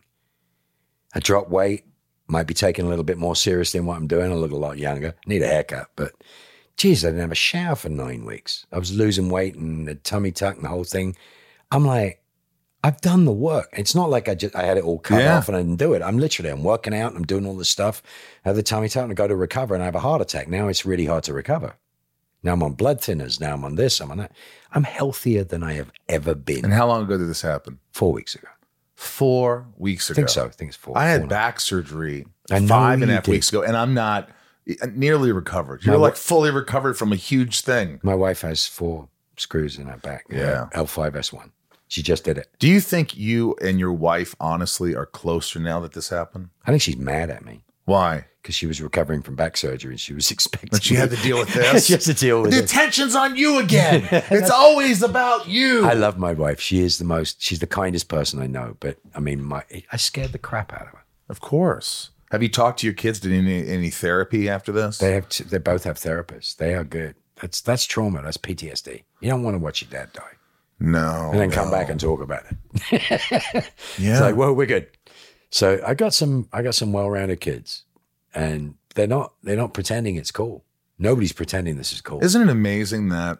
I dropped weight, might be taking a little bit more seriously in what I'm doing. I look a lot younger, need a haircut, but geez, I didn't have a shower for nine weeks. I was losing weight and the tummy tuck and the whole thing. I'm like, I've done the work. It's not like I just I had it all cut yeah. off and I didn't do it. I'm literally, I'm working out and I'm doing all this stuff. I have the tummy tuck and I go to recover and I have a heart attack. Now it's really hard to recover. Now I'm on blood thinners. Now I'm on this, I'm on that. I'm healthier than I have ever been. And how long ago did this happen? Four weeks ago. Four weeks ago. I think so. I think it's four. I had four back surgery I know five and a half did. weeks ago and I'm not nearly recovered. You're My like w- fully recovered from a huge thing. My wife has four screws in her back. Yeah. L five S one. She just did it. Do you think you and your wife honestly are closer now that this happened? I think she's mad at me. Why? Because she was recovering from back surgery and she was expecting. But she had to deal with this. She has to deal with the it. attention's on you again. It's always about you. I love my wife. She is the most. She's the kindest person I know. But I mean, my I scared the crap out of her. Of course. Have you talked to your kids? Did any any therapy after this? They have. They both have therapists. They are good. That's that's trauma. That's P T S D. You don't want to watch your dad die. No. And then no. come back and talk about it. Yeah. It's like, well, we're good. So I got some I got some well-rounded kids. And they're not they're not pretending it's cool. Nobody's pretending this is cool. Isn't it amazing that,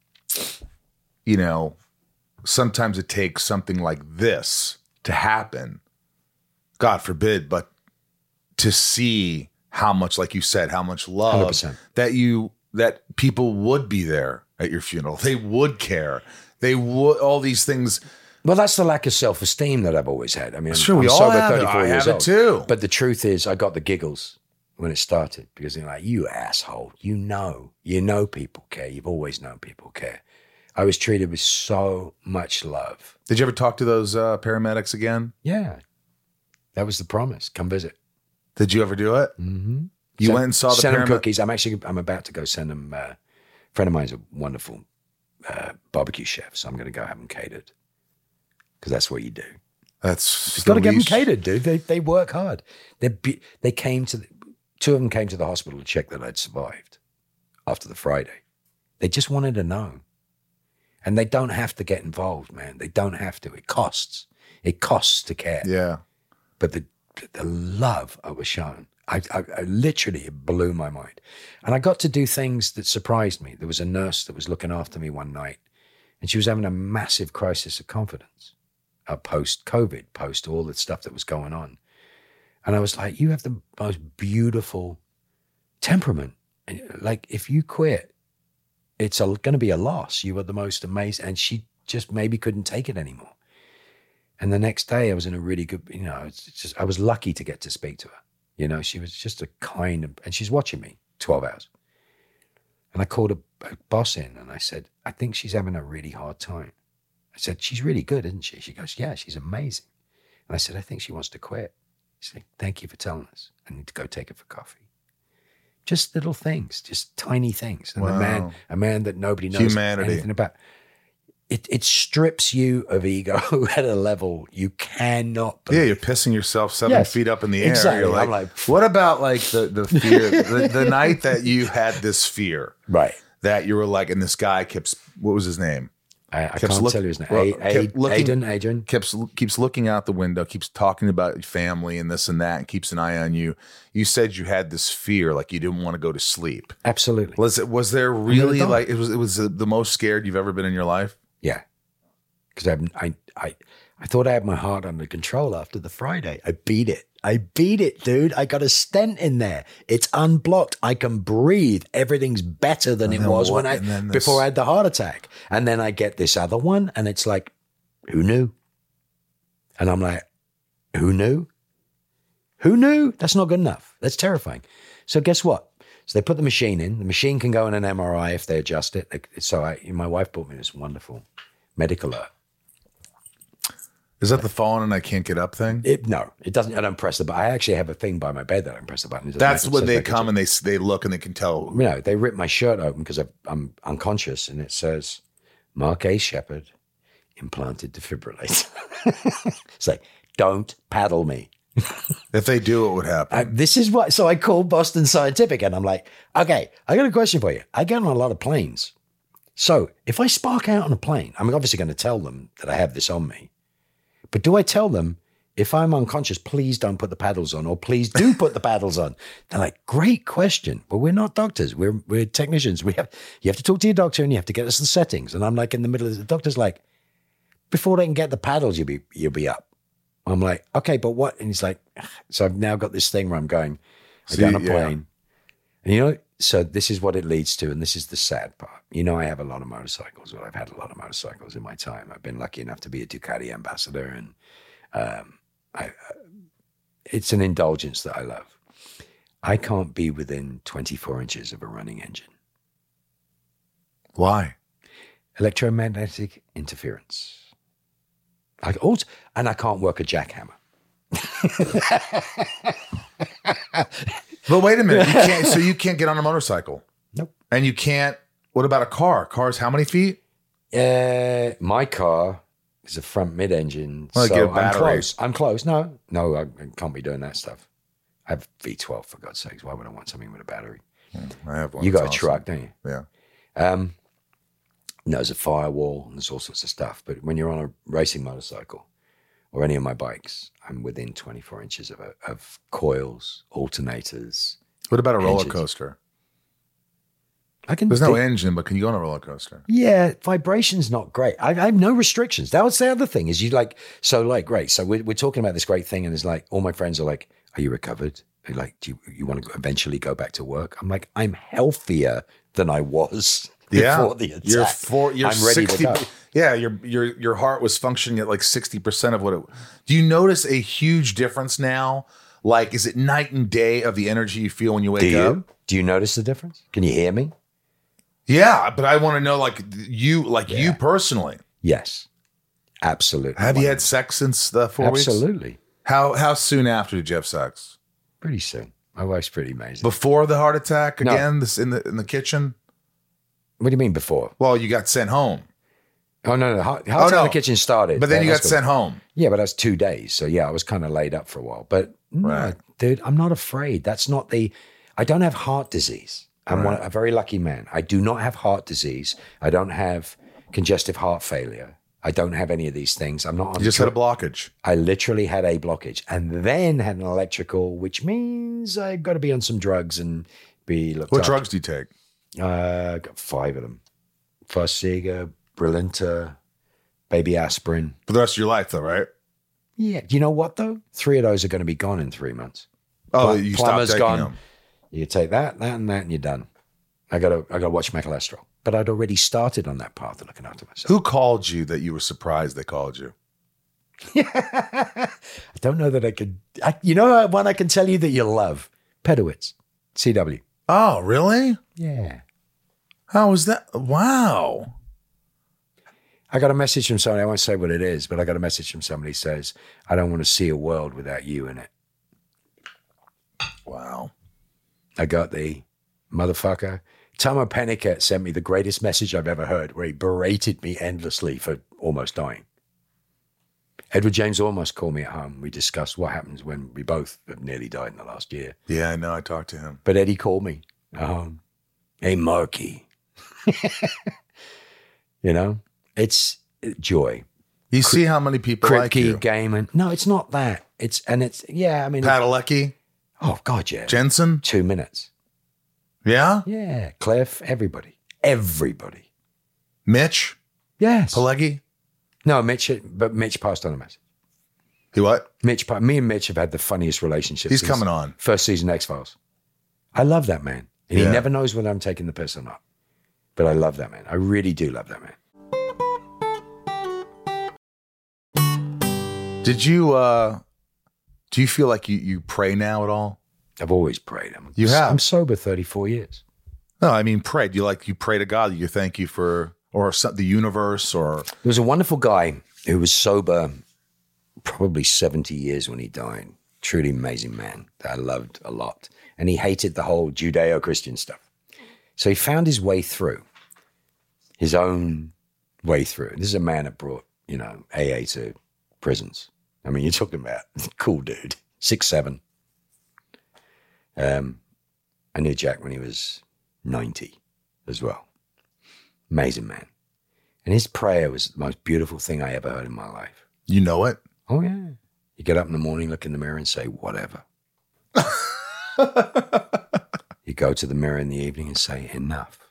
you know, sometimes it takes something like this to happen, God forbid, but to see how much, like you said, how much love one hundred percent. that you that people would be there at your funeral. They would care. They would, all these things. Well, that's the lack of self-esteem that I've always had. I mean, Sure, I'm we all sober have it. thirty-four I years have it old. too. But the truth is, I got the giggles when it started because they're like, you asshole, you know, you know people care. You've always known people care. I was treated with so much love. Did you ever talk to those uh, paramedics again? Yeah. That was the promise. Come visit. Did you ever do it? Mm-hmm. You Send- went and saw the Send them paramedic? cookies. I'm actually, I'm about to go send them, uh, a friend of mine's a wonderful uh, barbecue chef, so I'm going to go have them catered because that's what you do. That's You've got to the get them least- catered, dude. They they work hard. They be, they came to the, two of them came to the hospital to check that I'd survived after the Friday. They just wanted to know, and they don't have to get involved, man. They don't have to. It costs. It costs to care. Yeah, but the the love I was shown, I, I, I literally it blew my mind, and I got to do things that surprised me. There was a nurse that was looking after me one night, and she was having a massive crisis of confidence. Uh, post-COVID, post all the stuff that was going on. And I was like, you have the most beautiful temperament. And like, if you quit, it's going to be a loss. You are the most amazing. And she just maybe couldn't take it anymore. And the next day I was in a really good, you know, it's just, I was lucky to get to speak to her. You know, she was just a kind of, and she's watching me. twelve hours. And I called a, a boss in and I said, I think she's having a really hard time. I said, she's really good, isn't she? She goes, yeah, she's amazing. And I said, I think she wants to quit. She said, thank you for telling us. I need to go take her for coffee. Just little things, just tiny things. And Wow. a man, a man that nobody knows Humanity. anything about. It, it strips you of ego at a level you cannot believe. Yeah, you're pissing yourself seven Yes, feet up in the air. exactly. You're like, I'm like, what about like the, the fear, the, the night that you had this fear, right? That you were like, and this guy keeps, what was his name? I, I Kept can't look- tell you his name. well, A- kept A- looking- Aiden, Adrian. Keeps keeps looking out the window, keeps talking about your family and this and that, and keeps an eye on you. You said you had this fear, like you didn't want to go to sleep. Absolutely. Was it? Was there really don't. like it was? It was the, the most scared you've ever been in your life? Yeah, because I, I, I, I thought I had my heart under control after the Friday. I beat it. I beat it, dude. I got a stent in there. It's unblocked. I can breathe. Everything's better than And it then was what- when I and then this- before I had the heart attack. And then I get this other one, and it's like, who knew? And I'm like, who knew? Who knew? That's not good enough. That's terrifying. So guess what? So they put the machine in. The machine can go in an M R I if they adjust it. Like, So I, my wife bought me this wonderful medical alert. Is that the fallen and I can't get up thing? It, no, it doesn't. I don't press the button. I actually have a thing by my bed that I can press the button. It doesn't That's make- it when says they make a come check. and they they look and they can tell. You know, they rip my shirt open because I'm unconscious, and it says, Mark A. Shepard, implanted defibrillator. It's like, don't paddle me. If they do, what would happen? I, this is what, so I called Boston Scientific, and I'm like, okay, I got a question for you. I get on a lot of planes. So if I spark out on a plane, I'm obviously going to tell them that I have this on me. But do I tell them, if I'm unconscious, please don't put the paddles on, or please do put the paddles on? They're like, great question. But we're not doctors. We're we're technicians. We have you have to talk to your doctor, and you have to get us the settings. And I'm like in the middle of the doctor's like, before they can get the paddles, you'll be you'll be up. I'm like, okay, but what? And he's like, so I've now got this thing where I'm going, I See, get on a yeah. plane. And you know, so this is what it leads to, and this is the sad part. You know, I have a lot of motorcycles. Well, I've had a lot of motorcycles in my time. I've been lucky enough to be a Ducati ambassador, and um, I, uh, it's an indulgence that I love. I can't be within twenty-four inches of a running engine. Why? Electromagnetic interference. I also, and I can't work a jackhammer. But wait a minute. You can't, so you can't get on a motorcycle? Nope. And you can't, what about a car? Cars, how many feet? Uh, my car is a front mid-engine, Well, so get a I'm battery. close. I'm close. No, no, I, I can't be doing that stuff. I have V twelve, for God's sakes. Why would I want something with a battery? I have one. You got a That's truck, awesome. don't you? Yeah. Um, no, there's a firewall and there's all sorts of stuff. But when you're on a racing motorcycle or any of my bikes, I'm within twenty-four inches of, a, of coils, alternators. What about a roller engines. coaster? I can. There's no think- engine, but can you go on a roller coaster? Yeah, vibration's not great. I, I have no restrictions. That was the other thing is you like, so like, great. So we're, we're talking about this great thing, and it's like, all my friends are like, are you recovered? They're like, do you, you want to eventually go back to work? I'm like, I'm healthier than I was Yeah. before the attack. You're four, you're I'm ready sixty. to go. Yeah, your your your heart was functioning at like sixty percent of what it. Do you notice a huge difference now? Like, is it night and day of the energy you feel when you wake Do you? up? Do you notice the difference? Can you hear me? Yeah, but I want to know, like you, like you personally. Yes, absolutely. Have you had sex since the four weeks? Absolutely. How how soon after did you have sex? Pretty soon. My wife's pretty amazing. Before the heart attack No. again? This in the in the kitchen? What do you mean before? Well, you got sent home. Oh, no, no. How, Oh, how no. the kitchen started. But then That- you got that's sent what- home. Yeah, but that's two days. So, yeah, I was kind of laid up for a while. But, no, Right. dude, I'm not afraid. That's not the... I don't have heart disease. I'm Right. one, a very lucky man. I do not have heart disease. I don't have congestive heart failure. I don't have any of these things. I'm not on... You just had a blockage. I literally had a blockage and then had an electrical, which means I got to be on some drugs and be looked What up. drugs do you take? Uh, got five of them. Farxiga, Brilinta, baby aspirin. For the rest of your life, though, right? Yeah. You know what, though? Three of those are going to be gone in three months. Oh, Pl- you stopped Plumber's taking gone. them. You take that, that, and that, and you're done. I got to I got to watch my cholesterol. But I'd already started on that path of looking after myself. Who called you that you were surprised they called you? I don't know that I could... I, you know one I can tell you that you'll love? Pedowitz, C W. Oh, really? Yeah. How was that? Wow. I got a message from somebody. I won't say what it is, but I got a message from somebody who says, I don't want to see a world without you in it. Wow. I got the motherfucker. Tomo Pennicott sent me the greatest message I've ever heard, where he berated me endlessly for almost dying. Edward James almost called me at home. We discussed what happens when we both have nearly died in the last year. Yeah, I know. I talked to him. But Eddie called me at home. Hey, Marky. You know, it's joy. You see how many people Kripke, like you. Gaiman. No, it's not that. It's, and it's, yeah, I mean. Padalecki. Oh, God, yeah. Jensen. Two minutes. Yeah? Yeah. Cliff, everybody. Everybody. Mitch? Yes. Pileggi? No, Mitch, but Mitch passed on a message. He what? Mitch, me and Mitch have had the funniest relationship. He's coming on. First season X-Files. I love that man. And Yeah. he never knows whether I'm taking the piss or not. But I love that man. I really do love that man. Did you, uh, do you feel like you, you pray now at all? I've always prayed. I'm, You have? I'm sober thirty-four years. No, I mean, pray. Do you like, you pray to God? You thank you for, or some, the universe, or? There was a wonderful guy who was sober probably seventy years when he died. Truly amazing man that I loved a lot. And he hated the whole Judeo-Christian stuff. So he found his way through, his own way through. This is a man that brought, you know, A A to prisons. I mean, you're talking about cool dude, six, seven. Um, I knew Jack when he was ninety as well. Amazing man. And his prayer was the most beautiful thing I ever heard in my life. You know it? Oh, yeah. You get up in the morning, look in the mirror and say, whatever. You go to the mirror in the evening and say, enough.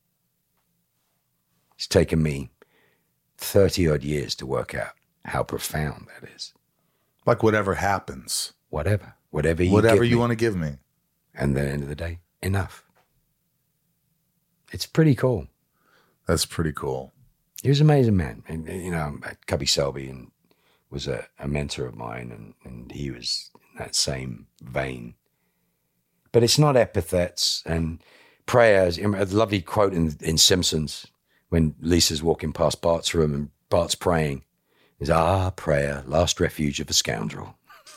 It's taken me thirty odd years to work out how profound that is. Like whatever happens. Whatever. Whatever you Whatever give you me. want to give me. And at the end of the day, enough. It's pretty cool. That's pretty cool. He was an amazing man. And, you know, Cubby Selby and was a, a mentor of mine, and, and he was in that same vein. But it's not epithets and prayers. A lovely quote in, in Simpsons when Lisa's walking past Bart's room and Bart's praying is, ah, prayer, last refuge of a scoundrel.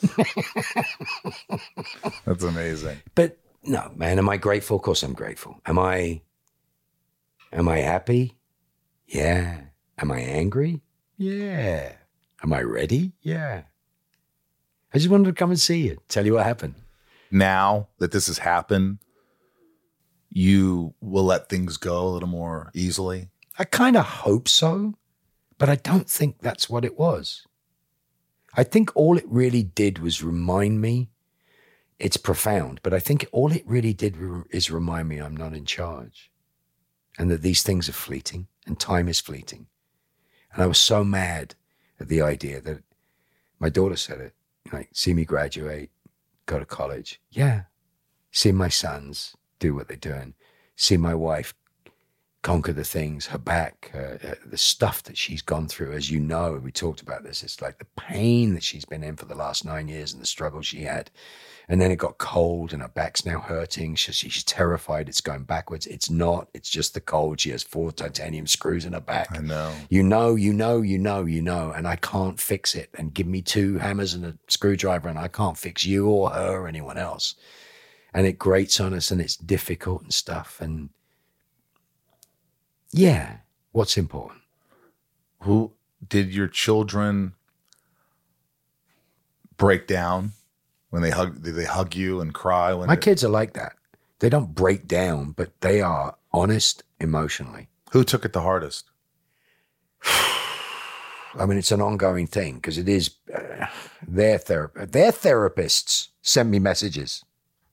That's amazing. But no, man, am I grateful? Of course I'm grateful. Am I, am I happy? Yeah. Am I angry? Yeah. Am I ready? Yeah. I just wanted to come and see you, tell you what happened. Now that this has happened, you will let things go a little more easily? I kind of hope so, but I don't think that's what it was. I think all it really did was remind me, it's profound, but I think all it really did re- is remind me I'm not in charge and that these things are fleeting and time is fleeting. And I was so mad at the idea that my daughter said it, like, see me graduate, go to college. Yeah. See my sons do what they're doing. See my wife conquer the things, her back, uh, uh, the stuff that she's gone through. As you know, we talked about this. It's like the pain that she's been in for the last nine years and the struggle she had. And then it got cold and her back's now hurting. She, she's terrified it's going backwards. It's not. It's just the cold. She has four titanium screws in her back. I know. You know, you know, you know, you know, and I can't fix it. And give me two hammers and a screwdriver and I can't fix you or her or anyone else. And it grates on us and it's difficult and stuff. And yeah, what's important? Who did your children break down when they hug? Did they hug you and cry? When My it, kids are like that. They don't break down, but they are honest emotionally. Who took it the hardest? I mean, it's an ongoing thing because it is uh, their therapy. Their therapists send me messages.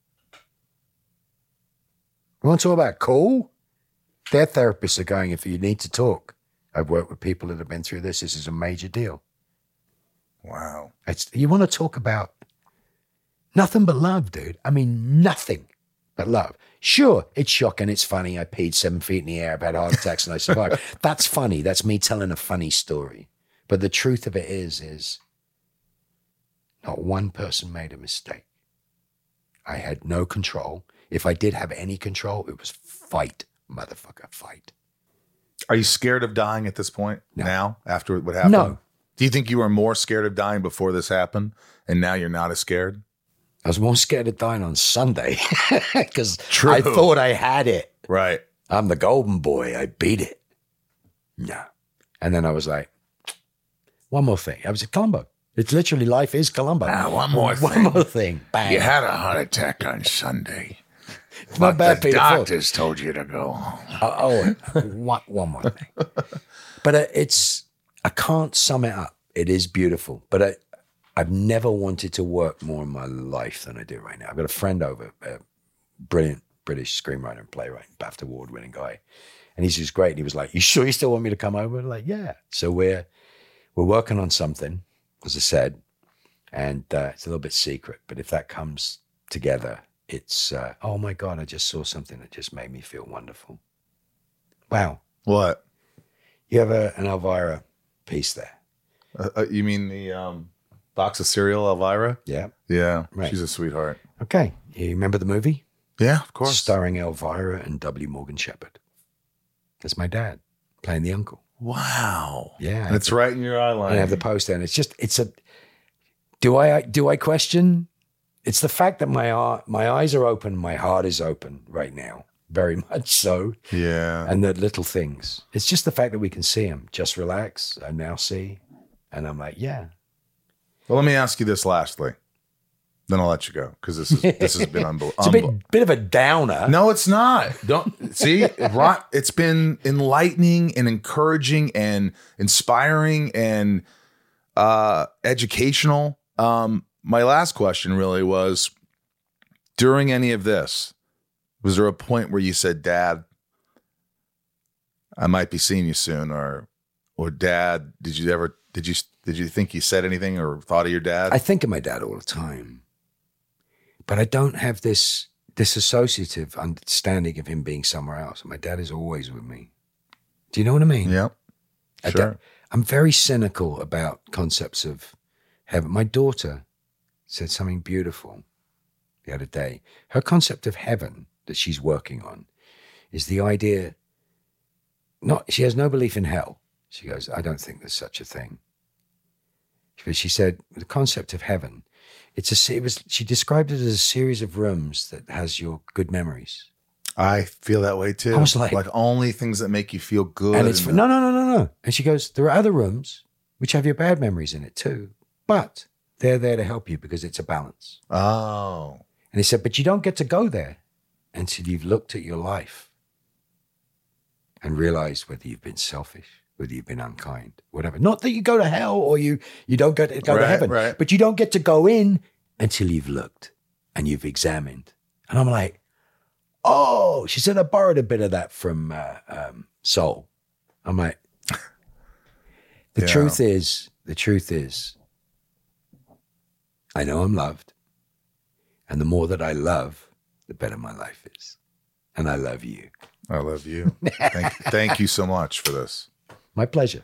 You want to talk about cool? Their therapists are going, if you need to talk. I've worked with people that have been through this. This is a major deal. Wow. It's, you want to talk about nothing but love, dude. I mean, nothing but love. Sure, it's shocking. It's funny. I peed seven feet in the air. I've had heart attacks and I survived. That's funny. That's me telling a funny story. But the truth of it is, is not one person made a mistake. I had no control. If I did have any control, it was fight, motherfucker, fight. Are you scared of dying at this point No. now, after what happened? No. Do you think you were more scared of dying before this happened, and now you're not as scared? I was more scared of dying on Sunday because I thought I had it. Right. I'm the golden boy. I beat it. No. And then I was like, one more thing. I was at Columbo. It's literally life is Columbo. Ah, one more thing. One more thing. Bang. You had a heart attack on Sunday. It's not bad, the Peter. doctors told you to go home. Oh, oh one, one more thing. But uh, it's, I can't sum it up. It is beautiful. But I, I've never wanted to work more in my life than I do right now. I've got a friend over, a brilliant British screenwriter and playwright, BAFTA award-winning guy. And he's just great. And he was like, you sure you still want me to come over? I'm like, yeah. So we're we're working on something, as I said, and uh, it's a little bit secret. But if that comes together, it's, uh, oh my God, I just saw something that just made me feel wonderful. Wow. What? You have a, an Elvira piece there. Uh, uh, you mean the um, box of cereal, Elvira? Yeah. Yeah. Right. She's a sweetheart. Okay. You remember the movie? Yeah, of course. Starring Elvira and W. Morgan Shepherd. That's my dad playing the uncle. Wow. Yeah. And it's right in your eye line. I have the poster, and it's just, it's a, do I, do I question? It's the fact that my heart, my eyes are open, my heart is open right now. Very much so. Yeah. And the little things. It's just the fact that we can see them. Just relax. I now see. And I'm like, yeah. Well, let me ask you this lastly. Then I'll let you go because this is this has been unbelievable. It's a bit, bit of a downer. No, it's not. Don't see. Ron, it's been enlightening and encouraging and inspiring and uh, educational. Um, my last question really was: during any of this, was there a point where you said, "Dad, I might be seeing you soon," or, or "Dad, did you ever did you did you think you said anything or thought of your dad?" I think of my dad all the time. But I don't have this disassociative understanding of him being somewhere else. My dad is always with me. Do you know what I mean? Yeah. Sure. I'm very cynical about concepts of heaven. My daughter said something beautiful the other day. Her concept of heaven that she's working on is the idea, not, she has no belief in hell. She goes, I don't think there's such a thing. But she said, the concept of heaven, It's a, it was, she described it as a series of rooms that has your good memories. I feel that way too. I was like, like only things that make you feel good. And it's, and no, no, no, no, no. And she goes, there are other rooms which have your bad memories in it too, but they're there to help you because it's a balance. Oh. And he said, but you don't get to go there until you've looked at your life and realized whether you've been selfish, whether you've been unkind, whatever. Not that you go to hell or you you don't go to, go right, to heaven, right. but you don't get to go in until you've looked and you've examined. And I'm like, oh, she said, I borrowed a bit of that from uh, um, Soul. I'm like, the Yeah. truth is, the truth is, I know I'm loved. And the more that I love, the better my life is. And I love you. I love you. Thank, thank you so much for this. My pleasure.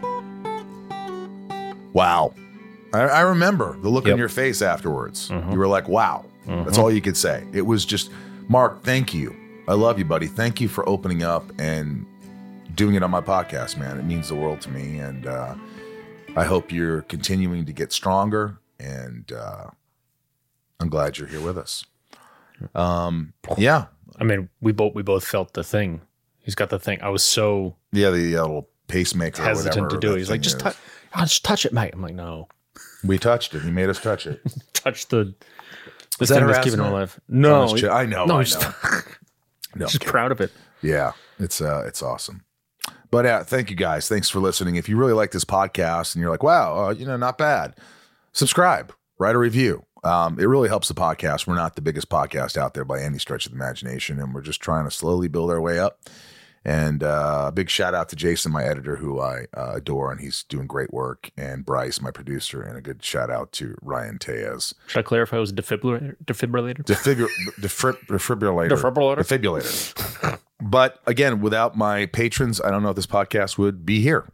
Wow. I, I remember the look Yep. on your face afterwards. Mhm. You were like, wow. That's Mhm. all you could say. It was just, Mark, thank you. I love you, buddy. Thank you for opening up and doing it on my podcast, man. It means the world to me. And uh, I hope you're continuing to get stronger. And uh, I'm glad you're here with us. Um, yeah. I mean, we both we both felt the thing. He's got the thing. I was so Yeah, the uh, little pacemaker or hesitant whatever to do that it. He's like, thing just is. touch, oh, just touch it, mate. I'm like, no, We touched it. He made us touch it. touch the the Is that thing that's keeping him harassment? alive. No, Oh, that's true. I know, No, I he's know. No, just okay. proud of it. Yeah, it's uh, it's awesome. But uh, thank you guys. Thanks for listening. If you really like this podcast and you're like, wow, uh, you know, not bad, subscribe, write a review. Um, it really helps the podcast. We're not the biggest podcast out there by any stretch of the imagination, and we're just trying to slowly build our way up. And uh, a big shout out to Jason, my editor, who I uh, adore, and he's doing great work. And Bryce, my producer, and a good shout out to Ryan Tejas. Should I clarify? It was a defibrillator. Defibrillator. Defibr- defib- defibrillator. Defibrillator? Defibrillator. But again, without my patrons, I don't know if this podcast would be here. It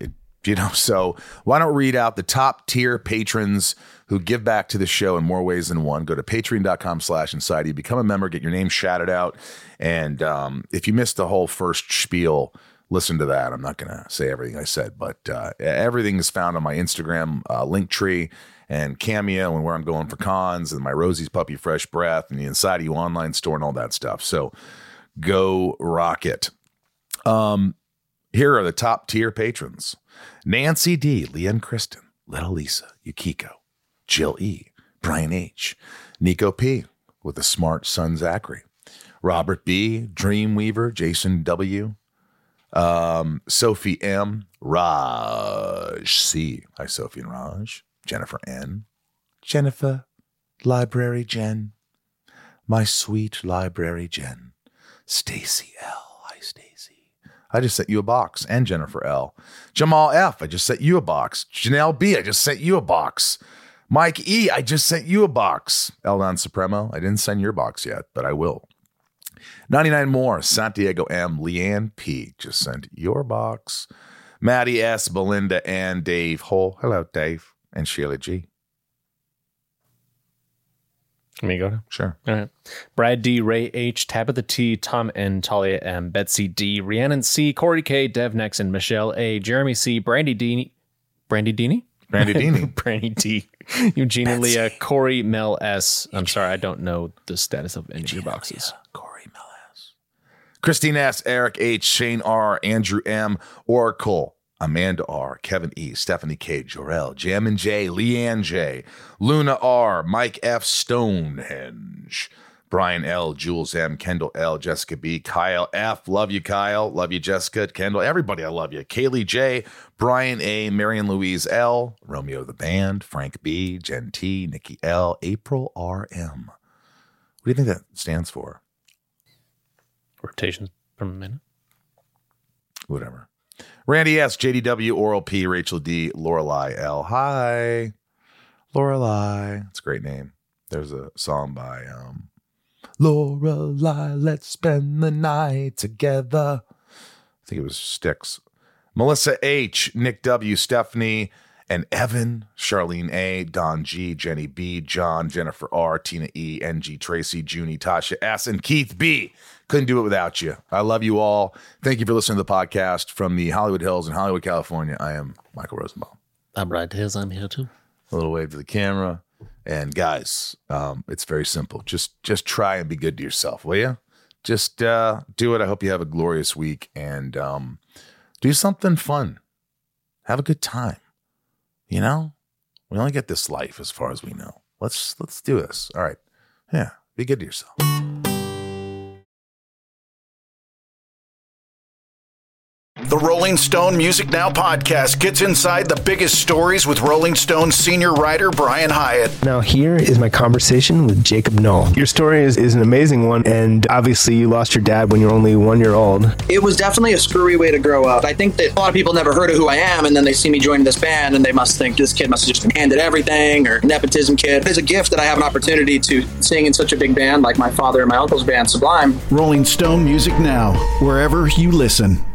You know, so why don't we read out the top tier patrons who give back to the show in more ways than one? Go to patreon.com slash inside you, become a member, get your name shouted out. And um, if you missed the whole first spiel, listen to that. I'm not going to say everything I said, but uh, everything is found on my Instagram uh, link tree and Cameo and where I'm going for cons and my Rosie's Puppy Fresh Breath and the Inside You online store and all that stuff. So go rock it. Um, here are the top tier patrons. Nancy D, Leanne Kristen, Little Lisa, Yukiko, Jill E, Brian H, Nico P with a smart son Zachary, Robert B, Dreamweaver, Jason W, um, Sophie M, Raj C, hi Sophie and Raj, Jennifer N, Jennifer, Library Jen, my sweet Library Jen, Stacy L, hi Stacy. I just sent you a box. And Jennifer L. Jamal F. I just sent you a box. Janelle B. I just sent you a box. Mike E. I just sent you a box. Eldon Supremo. I didn't send your box yet, but I will. ninety-nine more. Santiago M. Leanne P. Just sent your box. Maddie S. Belinda and Dave Hole. Hello, Dave. And Sheila G. Let me go. Sure. All right. Brad D, Ray H, Tabitha T, Tom N, Talia M, Betsy D, Rhiannon C, Corey K, Dev Nexon, Michelle A, Jeremy C, Brandy D, Brandy Dini? Brandy Dini. Brandy D, Eugenia Betsy. Leah, Corey Mel S. I'm sorry, I don't know the status of any Eugenia of your boxes. Leah, Corey Mel S. Christine S, Eric H, Shane R, Andrew M, Oracle, Amanda R, Kevin E, Stephanie K, Jorel, Jammin J, Leanne J, Luna R, Mike F, Stonehenge, Brian L, Jules M, Kendall L, Jessica B, Kyle F, love you Kyle, love you Jessica, Kendall, everybody I love you, Kaylee J, Brian A, Marion Louise L, Romeo the Band, Frank B, Jen T, Nikki L, April R M. What do you think that stands for? Rotations per minute. Whatever. Randy S, J D W, Oral P, Rachel D, Lorelei L. Hi, Lorelei. It's a great name. There's a song by um, Lorelei, let's spend the night together. I think it was Styx. Melissa H, Nick W, Stephanie, and Evan, Charlene A, Don G, Jenny B, John, Jennifer R, Tina E, N G, Tracy, Junie, Tasha S, and Keith B. Couldn't do it without you. I love you all. Thank you for listening to the podcast from the Hollywood Hills in Hollywood, California. I am Michael Rosenbaum. I'm Brian Hills. I'm here too. A little wave to the camera. And guys, um, it's very simple. Just just try and be good to yourself, will you? Just uh, do it. I hope you have a glorious week and um, do something fun. Have a good time. You know, we only get this life as far as we know. Let's let's do this. All right. Yeah. Be good to yourself. The Rolling Stone Music Now podcast gets inside the biggest stories with Rolling Stone senior writer Brian Hyatt. Now here is my conversation with Jacob Knoll. Your story is, is an amazing one, and obviously you lost your dad when you were only one year old. It was definitely a screwy way to grow up. I think that a lot of people never heard of who I am, and then they see me joining this band, and they must think this kid must have just been handed everything, or nepotism kid. It's a gift that I have an opportunity to sing in such a big band like my father and my uncle's band, Sublime. Rolling Stone Music Now, wherever you listen.